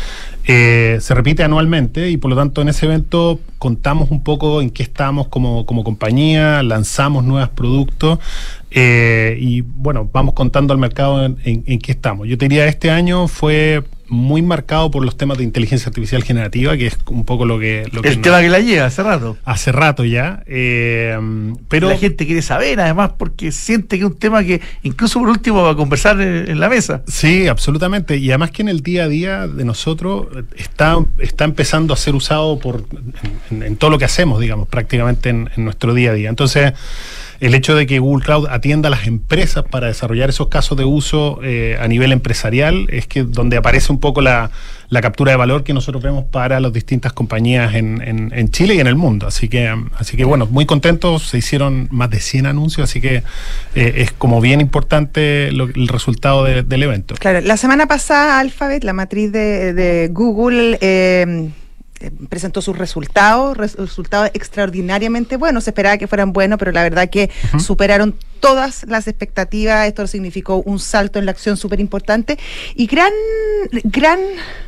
Speaker 4: Eh, se repite anualmente y por lo tanto en ese evento contamos un poco en qué estamos como, como compañía, lanzamos nuevos productos eh, y bueno, vamos contando al mercado en, en, en qué estamos. Yo te diría, este año fue muy marcado por los temas de inteligencia artificial generativa, que es un poco lo que... Lo que
Speaker 1: el tema que la lleva hace rato.
Speaker 4: Hace rato ya. Eh, pero
Speaker 1: la gente quiere saber, además, porque siente que es un tema que incluso por último va a conversar en, en la mesa.
Speaker 4: Sí, absolutamente. Y además que en el día a día de nosotros está, está empezando a ser usado por en, en todo lo que hacemos, digamos, prácticamente en, en nuestro día a día. Entonces, el hecho de que Google Cloud atienda a las empresas para desarrollar esos casos de uso eh, a nivel empresarial es que donde aparece un poco la, la captura de valor que nosotros vemos para las distintas compañías en, en, en Chile y en el mundo. Así que, así que bueno, muy contentos. Se hicieron más de cien anuncios, así que eh, es como bien importante lo, el resultado de, del evento.
Speaker 2: Claro, la semana pasada Alphabet, la matriz de, de Google, eh, presentó sus resultados, resultados extraordinariamente buenos. Se esperaba que fueran buenos, pero la verdad que uh-huh. superaron todas las expectativas. Esto significó un salto en la acción súper importante y gran, gran,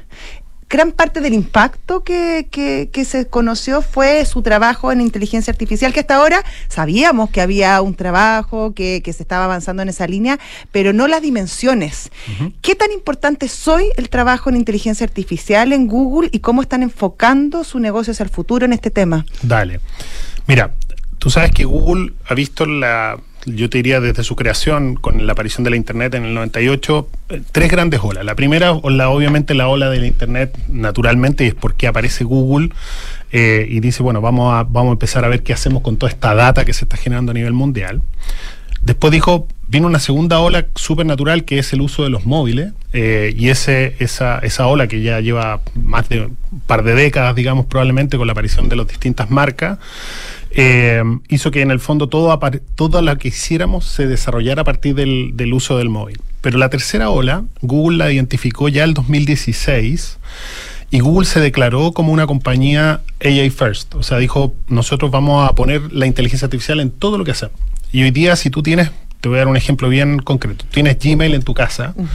Speaker 2: gran parte del impacto que, que, que se conoció fue su trabajo en inteligencia artificial, que hasta ahora sabíamos que había un trabajo, que, que se estaba avanzando en esa línea, pero no las dimensiones. Uh-huh. ¿Qué tan importante es hoy el trabajo en inteligencia artificial en Google y cómo están enfocando su negocio hacia el futuro en este tema?
Speaker 4: Dale. Mira, tú sabes que Google ha visto la... yo te diría desde su creación, con la aparición de la Internet en el noventa y ocho, eh, tres grandes olas. La primera, la, obviamente la ola de la Internet, naturalmente, y es porque aparece Google eh, y dice, bueno, vamos a, vamos a empezar a ver qué hacemos con toda esta data que se está generando a nivel mundial. Después dijo, vino una segunda ola súper natural, que es el uso de los móviles, eh, y ese, esa, esa ola que ya lleva más de un par de décadas, digamos, probablemente, con la aparición de las distintas marcas, Eh, hizo que en el fondo todo, todo lo que hiciéramos se desarrollara a partir del, del uso del móvil. Pero la tercera ola, Google la identificó ya el dos mil dieciséis y Google se declaró como una compañía A I first, o sea, dijo, nosotros vamos a poner la inteligencia artificial en todo lo que hacemos. Y hoy día, si tú tienes, te voy a dar un ejemplo bien concreto, tienes Gmail en tu casa, uh-huh.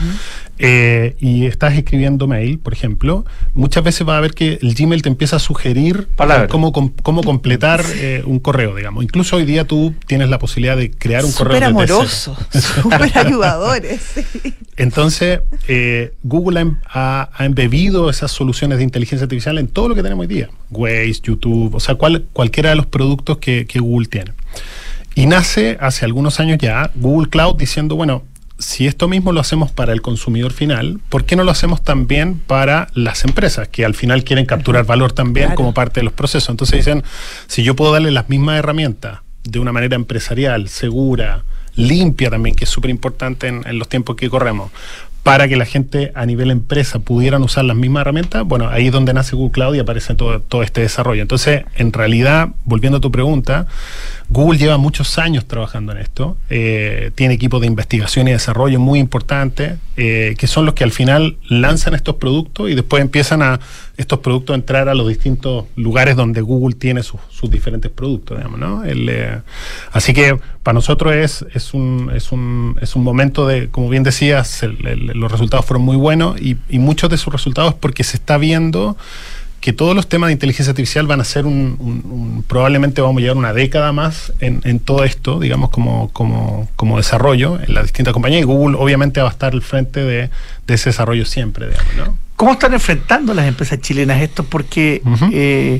Speaker 4: eh, y estás escribiendo mail, por ejemplo, muchas veces va a ver que el Gmail te empieza a sugerir cómo, cómo completar eh, un correo, digamos. Incluso hoy día tú tienes la posibilidad de crear un
Speaker 2: super
Speaker 4: correo
Speaker 2: amoroso, súper ayudadores. Sí.
Speaker 4: Entonces, eh, Google ha, ha embebido esas soluciones de inteligencia artificial en todo lo que tenemos hoy día. Waze, YouTube, o sea, cual, cualquiera de los productos que, que Google tiene. Y nace hace algunos años ya Google Cloud diciendo, bueno, si esto mismo lo hacemos para el consumidor final, ¿por qué no lo hacemos también para las empresas que al final quieren capturar valor también claro. como parte de los procesos? Entonces dicen, si yo puedo darle las mismas herramientas de una manera empresarial, segura, limpia también, que es súper importante en, en los tiempos que corremos, para que la gente a nivel empresa pudieran usar las mismas herramientas, bueno, ahí es donde nace Google Cloud y aparece todo, todo este desarrollo. Entonces, en realidad, volviendo a tu pregunta, Google lleva muchos años trabajando en esto, eh, tiene equipos de investigación y desarrollo muy importantes, eh, que son los que al final lanzan estos productos y después empiezan a estos productos a entrar a los distintos lugares donde Google tiene sus, sus diferentes productos, digamos, ¿no? El, eh, así que para nosotros es, es, un, es, un, es un momento de, como bien decías, el, el, los resultados fueron muy buenos y, y muchos de sus resultados porque se está viendo que todos los temas de inteligencia artificial van a ser un, un, un probablemente vamos a llevar una década más en, en todo esto, digamos, como, como, como desarrollo en las distintas compañías, y Google obviamente va a estar al frente de, de ese desarrollo siempre, digamos, ¿no?
Speaker 1: ¿Cómo están enfrentando las empresas chilenas esto? Porque uh-huh. eh,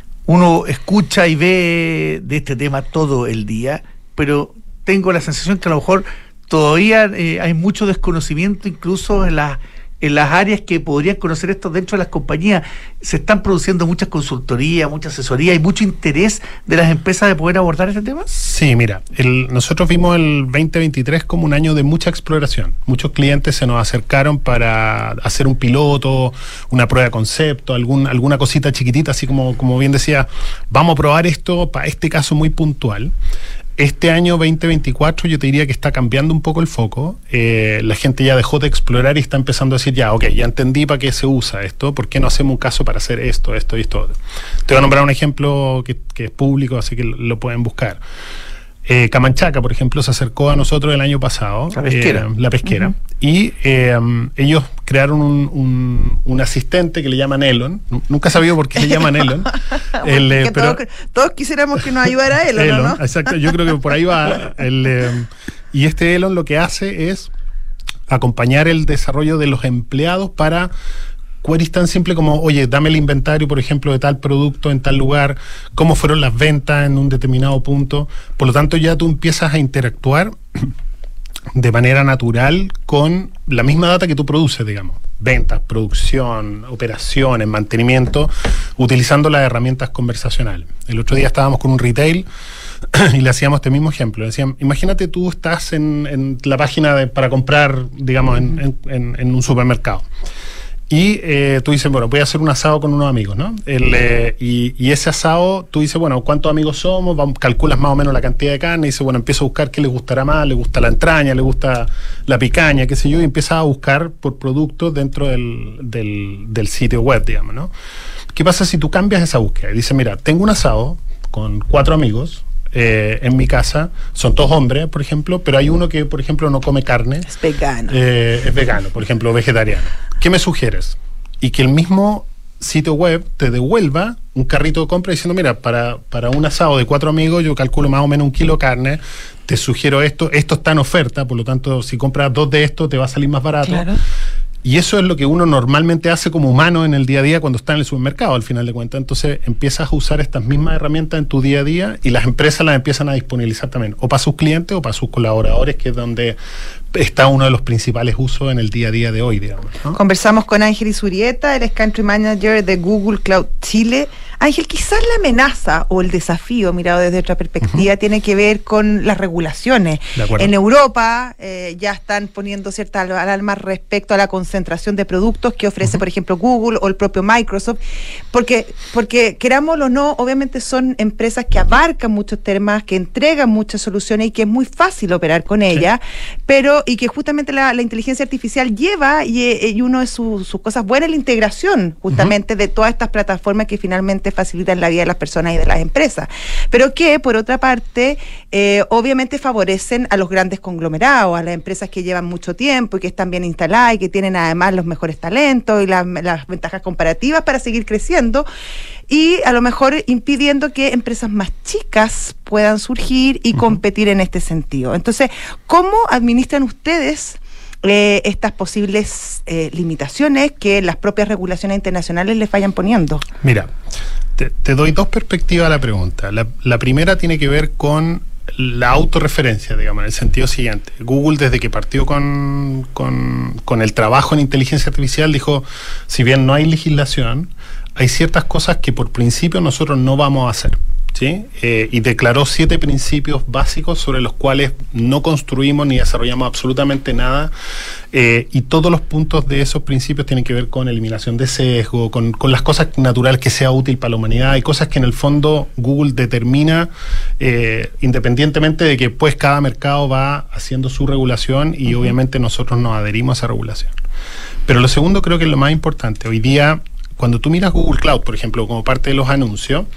Speaker 1: uno escucha y ve de este tema todo el día, pero tengo la sensación que a lo mejor todavía eh, hay mucho desconocimiento incluso en las en las áreas que podrían conocer esto dentro de las compañías. Se están produciendo muchas consultorías, mucha asesoría y mucho interés de las empresas de poder abordar este tema.
Speaker 4: Sí, mira, el, nosotros vimos el veinte veintitrés como un año de mucha exploración. Muchos clientes se nos acercaron para hacer un piloto, una prueba de concepto, algún, alguna cosita chiquitita, así como, como bien decía, vamos a probar esto para este caso muy puntual. Este año veinte veinticuatro yo te diría que está cambiando un poco el foco. Eh, la gente ya dejó de explorar y está empezando a decir, ya, ok, ya entendí para qué se usa esto, ¿por qué no hacemos un caso para hacer esto, esto y esto? Te voy a nombrar un ejemplo que, que es público, así que lo pueden buscar. Eh, Camanchaca, por ejemplo, se acercó a nosotros el año pasado.
Speaker 1: La pesquera.
Speaker 4: Eh, la pesquera. Uh-huh. Y eh, ellos crearon un, un, un asistente que le llaman Elon. Nunca he sabido por qué le llaman Elon.
Speaker 2: el, eh, pero, todos, todos quisiéramos que nos ayudara Elon, Elon, ¿no?
Speaker 4: Exacto, yo creo que por ahí va. El, eh, y este Elon lo que hace es acompañar el desarrollo de los empleados para queries tan simple como, oye, dame el inventario, por ejemplo, de tal producto en tal lugar, cómo fueron las ventas en un determinado punto. Por lo tanto, ya tú empiezas a interactuar de manera natural con la misma data que tú produces, digamos. Ventas, producción, operaciones, mantenimiento, utilizando las herramientas conversacionales. El otro día estábamos con un retail y le hacíamos este mismo ejemplo. Le decían, imagínate tú estás en, en la página de, para comprar, digamos, en, en, en, en un supermercado. Y eh, tú dices, bueno, voy a hacer un asado con unos amigos, ¿no? El, eh, y, y ese asado, tú dices, bueno, ¿cuántos amigos somos? Vamos, calculas más o menos la cantidad de carne y dices, bueno, empiezo a buscar qué les gustará más, le gusta la entraña, le gusta la picaña, qué sé yo, y empiezas a buscar por productos dentro del, del, del sitio web, digamos, ¿no? ¿Qué pasa si tú cambias esa búsqueda? Y dices, mira, tengo un asado con cuatro amigos, Eh, en mi casa, son todos hombres, por ejemplo, pero hay uno que, por ejemplo, no come carne.
Speaker 2: Es vegano.
Speaker 4: Eh, es vegano, por ejemplo, vegetariano. ¿Qué me sugieres? Y que el mismo sitio web te devuelva un carrito de compra diciendo, mira, para, para un asado de cuatro amigos yo calculo más o menos un kilo de carne, te sugiero esto, esto está en oferta, por lo tanto, si compras dos de estos te va a salir más barato. Claro. Y eso es lo que uno normalmente hace como humano en el día a día cuando está en el supermercado, al final de cuentas. Entonces empiezas a usar estas mismas herramientas en tu día a día y las empresas las empiezan a disponibilizar también, o para sus clientes o para sus colaboradores, que es donde está uno de los principales usos en el día a día de hoy, digamos, ¿no?
Speaker 2: Conversamos con Ángeles Urrieta, él es Country Manager de Google Cloud Chile. Ángel, quizás la amenaza o el desafío, mirado desde otra perspectiva, uh-huh. tiene que ver con las regulaciones. En Europa eh, ya están poniendo ciertas alarmas respecto a la concentración de productos que ofrece, uh-huh. por ejemplo, Google o el propio Microsoft, porque, porque querámoslo o no, obviamente son empresas que abarcan muchos temas, que entregan muchas soluciones y que es muy fácil operar con sí. ellas, pero y que justamente la, la inteligencia artificial lleva, y, y uno de sus, sus cosas buenas es la integración justamente uh-huh. de todas estas plataformas que finalmente facilitan la vida de las personas y de las empresas, pero que por otra parte eh, obviamente favorecen a los grandes conglomerados, a las empresas que llevan mucho tiempo y que están bien instaladas y que tienen además los mejores talentos y las, las ventajas comparativas para seguir creciendo, y a lo mejor impidiendo que empresas más chicas puedan surgir y uh-huh. competir en este sentido. Entonces, ¿cómo administran ustedes Eh, estas posibles eh, limitaciones que las propias regulaciones internacionales les vayan poniendo?
Speaker 4: Mira, te, te doy dos perspectivas a la pregunta. La, la primera tiene que ver con la autorreferencia, digamos, en el sentido siguiente. Google, desde que partió con, con, con el trabajo en inteligencia artificial, dijo, si bien no hay legislación, hay ciertas cosas que por principio nosotros no vamos a hacer. ¿Sí? Eh, y declaró siete principios básicos sobre los cuales no construimos ni desarrollamos absolutamente nada, eh, y todos los puntos de esos principios tienen que ver con eliminación de sesgo, con, con las cosas naturales que sea útil para la humanidad, y cosas que en el fondo Google determina eh, independientemente de que pues cada mercado va haciendo su regulación y uh-huh. obviamente nosotros nos adherimos a esa regulación. Pero lo segundo creo que es lo más importante. Hoy día, cuando tú miras Google Cloud, por ejemplo, como parte de los anuncios,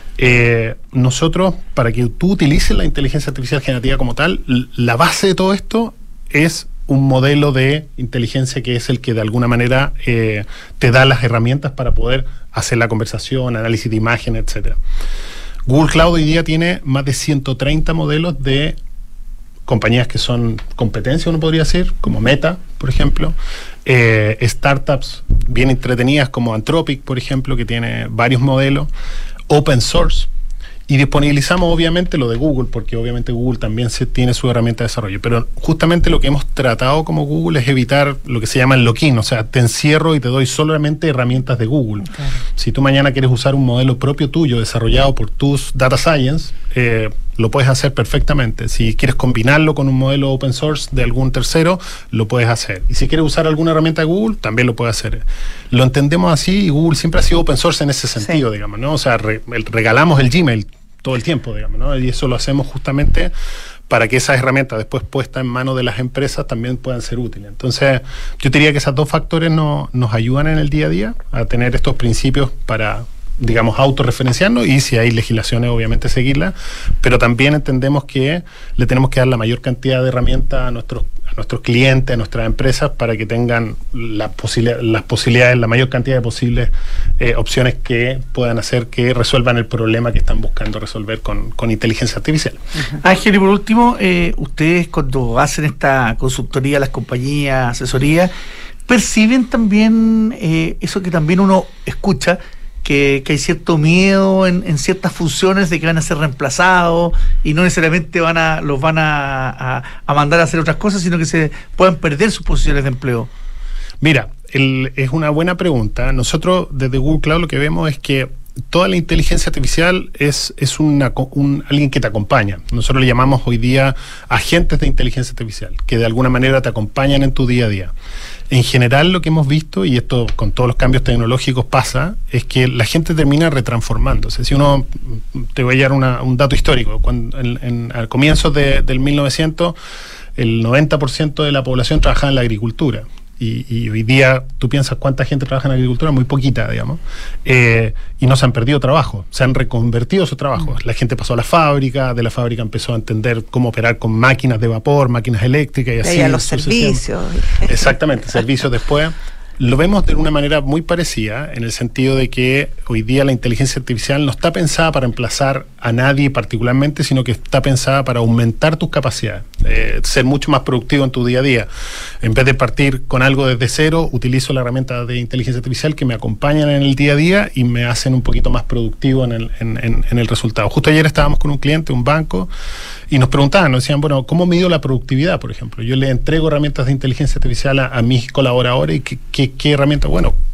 Speaker 4: Eh, nosotros, para que tú utilices la inteligencia artificial generativa como tal, la base de todo esto es un modelo de inteligencia que es el que de alguna manera eh, te da las herramientas para poder hacer la conversación, análisis de imagen, etcétera. Google Cloud hoy día tiene más de ciento treinta modelos de compañías que son competencia, uno podría decir, como Meta, por ejemplo, eh, startups bien entretenidas como Anthropic, por ejemplo, que tiene varios modelos, open source, y disponibilizamos obviamente lo de Google, porque obviamente Google también se tiene su herramienta de desarrollo, pero justamente lo que hemos tratado como Google es evitar lo que se llama el lock-in, o sea, te encierro y te doy solamente herramientas de Google. Claro. Si tú mañana quieres usar un modelo propio tuyo desarrollado por tus data science, eh, lo puedes hacer perfectamente. Si quieres combinarlo con un modelo open source de algún tercero, lo puedes hacer. Y si quieres usar alguna herramienta de Google, también lo puedes hacer. Lo entendemos así, y Google siempre ha sido open source en ese sentido, sí. digamos, ¿no? O sea, re, el, regalamos el Gmail todo el tiempo, digamos, ¿no? Y eso lo hacemos justamente para que esas herramientas después puestas en manos de las empresas también puedan ser útiles. Entonces, yo diría que esos dos factores no, nos ayudan en el día a día a tener estos principios para, digamos, autorreferenciarnos, y si hay legislaciones, obviamente seguirlas, pero también entendemos que le tenemos que dar la mayor cantidad de herramientas a nuestros a nuestros clientes, a nuestras empresas, para que tengan la posibilidad, las posibilidades, la mayor cantidad de posibles eh, opciones que puedan hacer que resuelvan el problema que están buscando resolver con, con inteligencia artificial.
Speaker 1: Uh-huh. Ángel, y por último, eh, ustedes cuando hacen esta consultoría a las compañías, asesoría, ¿perciben también eh, eso que también uno escucha, Que, que hay cierto miedo en, en ciertas funciones de que van a ser reemplazados y no necesariamente van a los van a, a, a mandar a hacer otras cosas, sino que se puedan perder sus posiciones de empleo?
Speaker 4: Mira, el, es una buena pregunta. Nosotros desde Google Cloud lo que vemos es que toda la inteligencia artificial es, es una, un, alguien que te acompaña. Nosotros le llamamos hoy día agentes de inteligencia artificial, que de alguna manera te acompañan en tu día a día. En general, lo que hemos visto, y esto con todos los cambios tecnológicos pasa, es que la gente termina retransformándose. Si uno, te voy a dar una, un dato histórico, cuando en, en, al comienzo de, del mil novecientos, el noventa por ciento de la población trabajaba en la agricultura. Y, y hoy día tú piensas cuánta gente trabaja en agricultura, muy poquita, digamos, eh, y no se han perdido trabajo, se han reconvertido su trabajo. La gente pasó a la fábrica, de la fábrica empezó a entender cómo operar con máquinas de vapor, máquinas eléctricas y así.
Speaker 2: Y a los servicios.
Speaker 4: Exactamente, servicios después. Lo vemos de una manera muy parecida, en el sentido de que hoy día la inteligencia artificial no está pensada para reemplazar a nadie particularmente, sino que está pensada para aumentar tus capacidades, eh, ser mucho más productivo en tu día a día. En vez de partir con algo desde cero, utilizo la herramienta de inteligencia artificial que me acompañan en el día a día y me hacen un poquito más productivo en el, en, en, en el resultado. Justo ayer estábamos con un cliente, un banco, y nos preguntaban, nos decían, bueno, ¿cómo mido la productividad, por ejemplo? Yo le entrego herramientas de inteligencia artificial a, a mis colaboradores, y ¿qué, qué, qué herramientas? Bueno,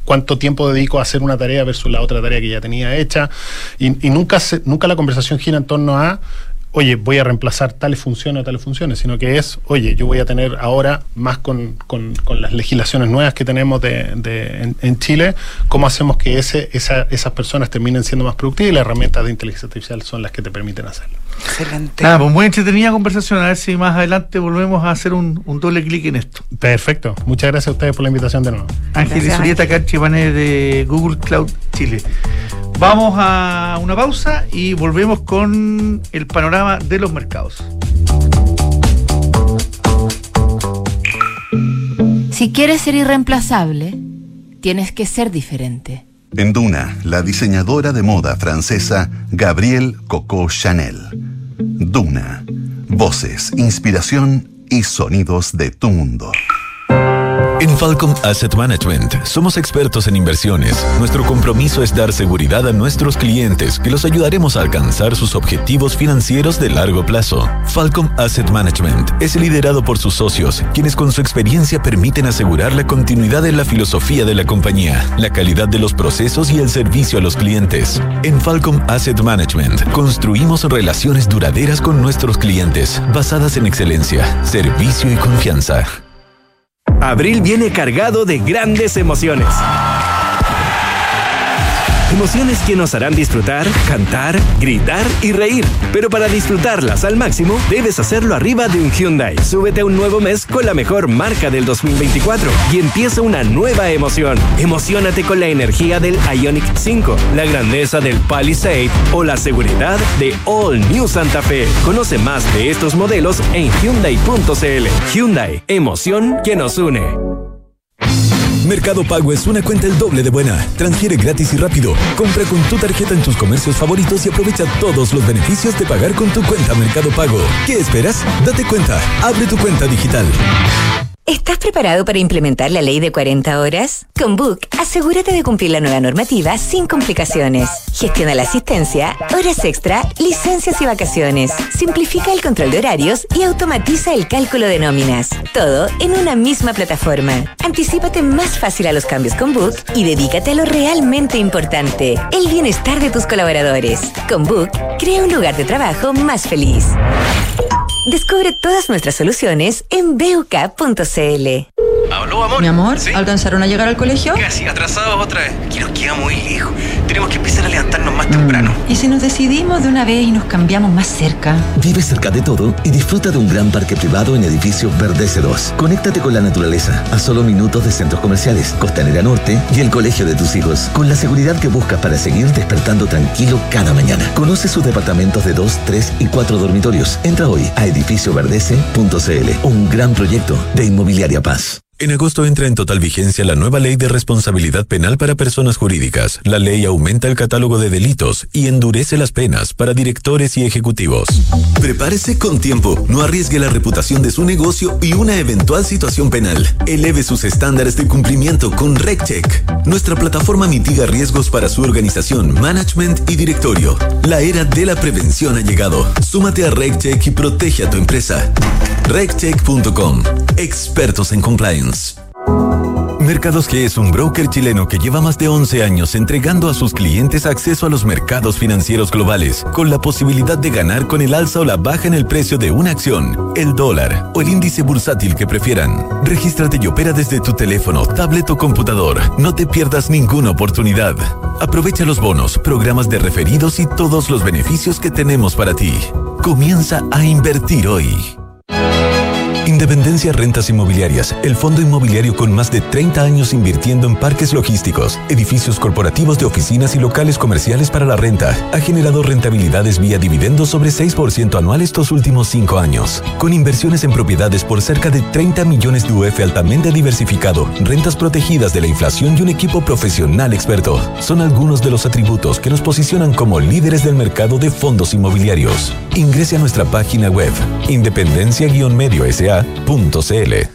Speaker 4: cuánto tiempo dedico a hacer una tarea versus la otra tarea que ya tenía hecha, y, y nunca, se, nunca la conversación gira en torno a oye, voy a reemplazar tales funciones o tales funciones, sino que es, oye, yo voy a tener ahora, más con, con, con las legislaciones nuevas que tenemos de, de, en, en Chile, cómo hacemos que ese, esa, esas personas terminen siendo más productivas, y las herramientas de inteligencia artificial son las que te permiten hacerlo.
Speaker 2: Excelente.
Speaker 1: Nada, pues muy entretenida conversación, a ver si más adelante volvemos a hacer un, un doble clic en esto.
Speaker 4: Perfecto, muchas gracias a ustedes por la invitación de nuevo.
Speaker 1: Ángel Izurieta Carchipane de Google Cloud Chile. Vamos a una pausa y volvemos con el panorama de los mercados.
Speaker 5: Si quieres ser irreemplazable, tienes que ser diferente.
Speaker 6: En Duna, la diseñadora de moda francesa Gabrielle Coco Chanel. Duna. Voces, inspiración y sonidos de tu mundo.
Speaker 7: En Falcom Asset Management somos expertos en inversiones. Nuestro compromiso es dar seguridad a nuestros clientes, que los ayudaremos a alcanzar sus objetivos financieros de largo plazo. Falcom Asset Management es liderado por sus socios, quienes con su experiencia permiten asegurar la continuidad de la filosofía de la compañía, la calidad de los procesos y el servicio a los clientes. En Falcom Asset Management construimos relaciones duraderas con nuestros clientes, basadas en excelencia, servicio y confianza.
Speaker 8: Abril viene cargado de grandes emociones. Emociones que nos harán disfrutar, cantar, gritar y reír. Pero para disfrutarlas al máximo, debes hacerlo arriba de un Hyundai. Súbete a un nuevo mes con la mejor marca del dos mil veinticuatro y empieza una nueva emoción. Emociónate con la energía del Ioniq cinco, la grandeza del Palisade o la seguridad de All New Santa Fe. Conoce más de estos modelos en Hyundai punto c l. Hyundai, emoción que nos une.
Speaker 7: Mercado Pago es una cuenta el doble de buena. Transfiere gratis y rápido. Compra con tu tarjeta en tus comercios favoritos y aprovecha todos los beneficios de pagar con tu cuenta Mercado Pago. ¿Qué esperas? Date cuenta. Abre tu cuenta digital.
Speaker 9: ¿Estás preparado para implementar la ley de cuarenta horas? Con Book, asegúrate de cumplir la nueva normativa sin complicaciones. Gestiona la asistencia, horas extra, licencias y vacaciones. Simplifica el control de horarios y automatiza el cálculo de nóminas. Todo en una misma plataforma. Anticípate más fácil a los cambios con Book y dedícate a lo realmente importante, el bienestar de tus colaboradores. Con Book, crea un lugar de trabajo más feliz. Descubre todas nuestras soluciones en b u k punto c l.
Speaker 10: ¿Aló, amor?
Speaker 11: Mi amor,
Speaker 10: ¿sí?
Speaker 11: ¿Alcanzaron a llegar al colegio?
Speaker 10: Casi, atrasados otra vez. Que nos queda muy lejos. Tenemos que empezar a levantarnos más temprano.
Speaker 11: ¿Y si nos decidimos de una vez y nos cambiamos más cerca?
Speaker 12: Vive cerca de todo y disfruta de un gran parque privado en edificio Verdece dos. Conéctate con la naturaleza, a solo minutos de centros comerciales, Costanera Norte y el colegio de tus hijos, con la seguridad que buscas para seguir despertando tranquilo cada mañana. Conoce sus departamentos de dos, tres y cuatro dormitorios. Entra hoy a edificio verdece punto c l. Un gran proyecto de Inmobiliaria Paz.
Speaker 7: En agosto entra en total vigencia la nueva ley de responsabilidad penal para personas jurídicas. La ley aumenta el catálogo de delitos y endurece las penas para directores y ejecutivos.
Speaker 13: Prepárese con tiempo, no arriesgue la reputación de su negocio y una eventual situación penal. Eleve sus estándares de cumplimiento con RegCheck. Nuestra plataforma mitiga riesgos para su organización, management y directorio. La era de la prevención ha llegado. Súmate a RegCheck y protege a tu empresa. regcheck punto com. Expertos en compliance.
Speaker 7: Mercados G es un broker chileno que lleva más de once años entregando a sus clientes acceso a los mercados financieros globales, con la posibilidad de ganar con el alza o la baja en el precio de una acción, el dólar o el índice bursátil que prefieran. Regístrate y opera desde tu teléfono, tablet o computador. No te pierdas ninguna oportunidad. Aprovecha los bonos, programas de referidos y todos los beneficios que tenemos para ti. Comienza a invertir hoy. Independencia Rentas Inmobiliarias, el fondo inmobiliario con más de treinta años invirtiendo en parques logísticos, edificios corporativos de oficinas y locales comerciales para la renta, ha generado rentabilidades vía dividendos sobre seis por ciento anual estos últimos cinco años, con inversiones en propiedades por cerca de treinta millones de U F altamente diversificado, rentas protegidas de la inflación y un equipo profesional experto. Son algunos de los atributos que nos posicionan como líderes del mercado de fondos inmobiliarios. Ingrese a nuestra página web, independencia medio s a punto c l.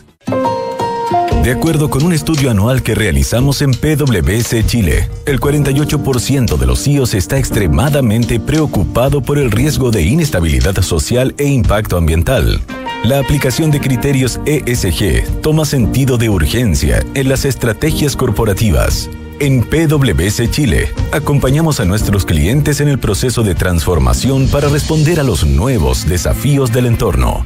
Speaker 7: De acuerdo con un estudio anual que realizamos en P W C Chile, el cuarenta y ocho por ciento de los C E Os está extremadamente preocupado por el riesgo de inestabilidad social e impacto ambiental. La aplicación de criterios E S G toma sentido de urgencia en las estrategias corporativas. En P W C Chile, acompañamos a nuestros clientes en el proceso de transformación para responder a los nuevos desafíos del entorno.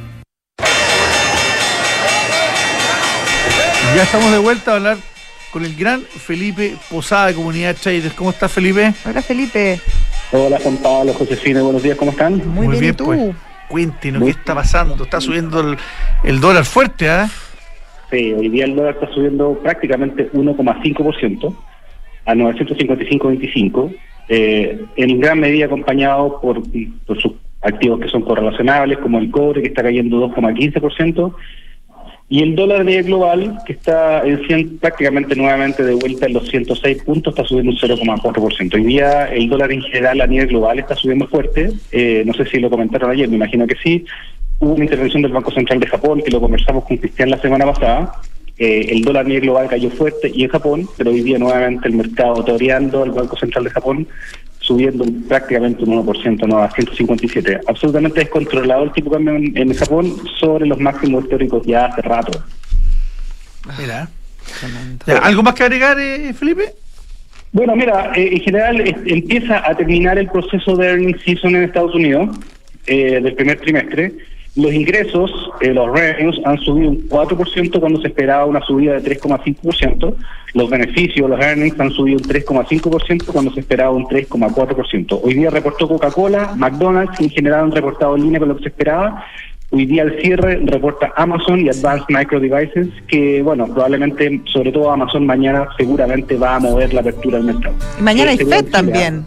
Speaker 1: Ya estamos de vuelta a hablar con el gran Felipe Posada de Comunidad Traders. ¿Cómo estás, Felipe?
Speaker 2: Hola, Felipe.
Speaker 14: Hola, Juan Pablo, Josefina, buenos días, ¿cómo están?
Speaker 2: Muy, Muy bien, bien, ¿y tú?
Speaker 1: Pues, cuéntenos qué está pasando. Está subiendo el, el dólar fuerte, ¿ah? ¿eh?
Speaker 14: Sí, hoy día el dólar está subiendo prácticamente uno coma cinco por ciento a novecientos cincuenta y cinco coma veinticinco, eh, en gran medida acompañado por, por sus activos que son correlacionables, como el cobre, que está cayendo dos coma quince por ciento, y el dólar a nivel global, que está en cien, prácticamente nuevamente de vuelta en los ciento seis puntos, está subiendo un cero coma cuatro por ciento. Hoy día el dólar en general a nivel global está subiendo fuerte, eh, no sé si lo comentaron ayer, me imagino que sí. Hubo una intervención del Banco Central de Japón, que lo conversamos con Cristian la semana pasada. Eh, el dólar a nivel global cayó fuerte y en Japón, pero hoy día nuevamente el mercado toreando al Banco Central de Japón, subiendo prácticamente un uno por ciento, no, a ciento cincuenta y siete. Absolutamente descontrolado el tipo de cambio en, en Japón sobre los máximos históricos ya hace rato.
Speaker 1: Mira. Ya, ¿algo más que agregar, eh, Felipe?
Speaker 14: Bueno, mira, eh, en general eh, empieza a terminar el proceso de earnings season en Estados Unidos, eh, del primer trimestre. Los ingresos, eh, los revenues, han subido un cuatro por ciento cuando se esperaba una subida de tres coma cinco por ciento. Los beneficios, los earnings, han subido un tres coma cinco por ciento cuando se esperaba un tres coma cuatro por ciento. Hoy día reportó Coca-Cola, McDonald's, en general han reportado en línea con lo que se esperaba. Hoy día al cierre reporta Amazon y Advanced Micro Devices, que bueno, probablemente, sobre todo Amazon, mañana seguramente va a mover la apertura del mercado.
Speaker 2: Y mañana hay Fed también.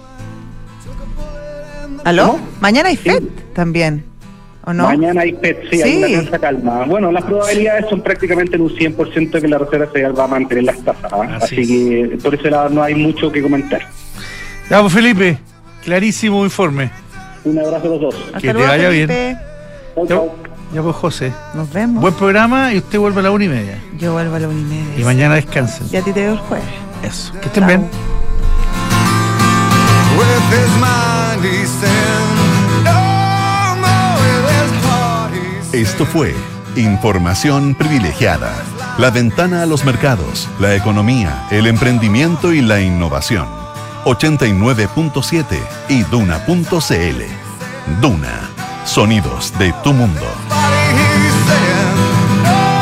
Speaker 2: ¿Aló? ¿No? Mañana hay Fed sí. también. ¿O no?
Speaker 14: Mañana hay Fed, sí, sí, hay una tensa calma. Bueno, las probabilidades son prácticamente en un cien por ciento de que la Reserva Federal va a mantener las tasas. ¿eh? Así, Así que por ese lado no hay mucho que comentar.
Speaker 1: Ya, pues, Felipe, clarísimo informe.
Speaker 14: Un abrazo a los dos.
Speaker 1: Hasta que luego, te vaya Felipe. Bien. Chau, chau. Ya, pues, José.
Speaker 2: Nos vemos.
Speaker 1: Buen programa y usted vuelve a la una y media.
Speaker 2: Yo vuelvo a la una y media.
Speaker 1: Y mañana descansen.
Speaker 2: Y a ti te veo el jueves.
Speaker 1: Eso. Que estén bien.
Speaker 6: Esto fue Información Privilegiada, la ventana a los mercados, la economía, el emprendimiento y la innovación. ochenta y nueve punto siete y Duna punto c l. Duna, sonidos de tu mundo.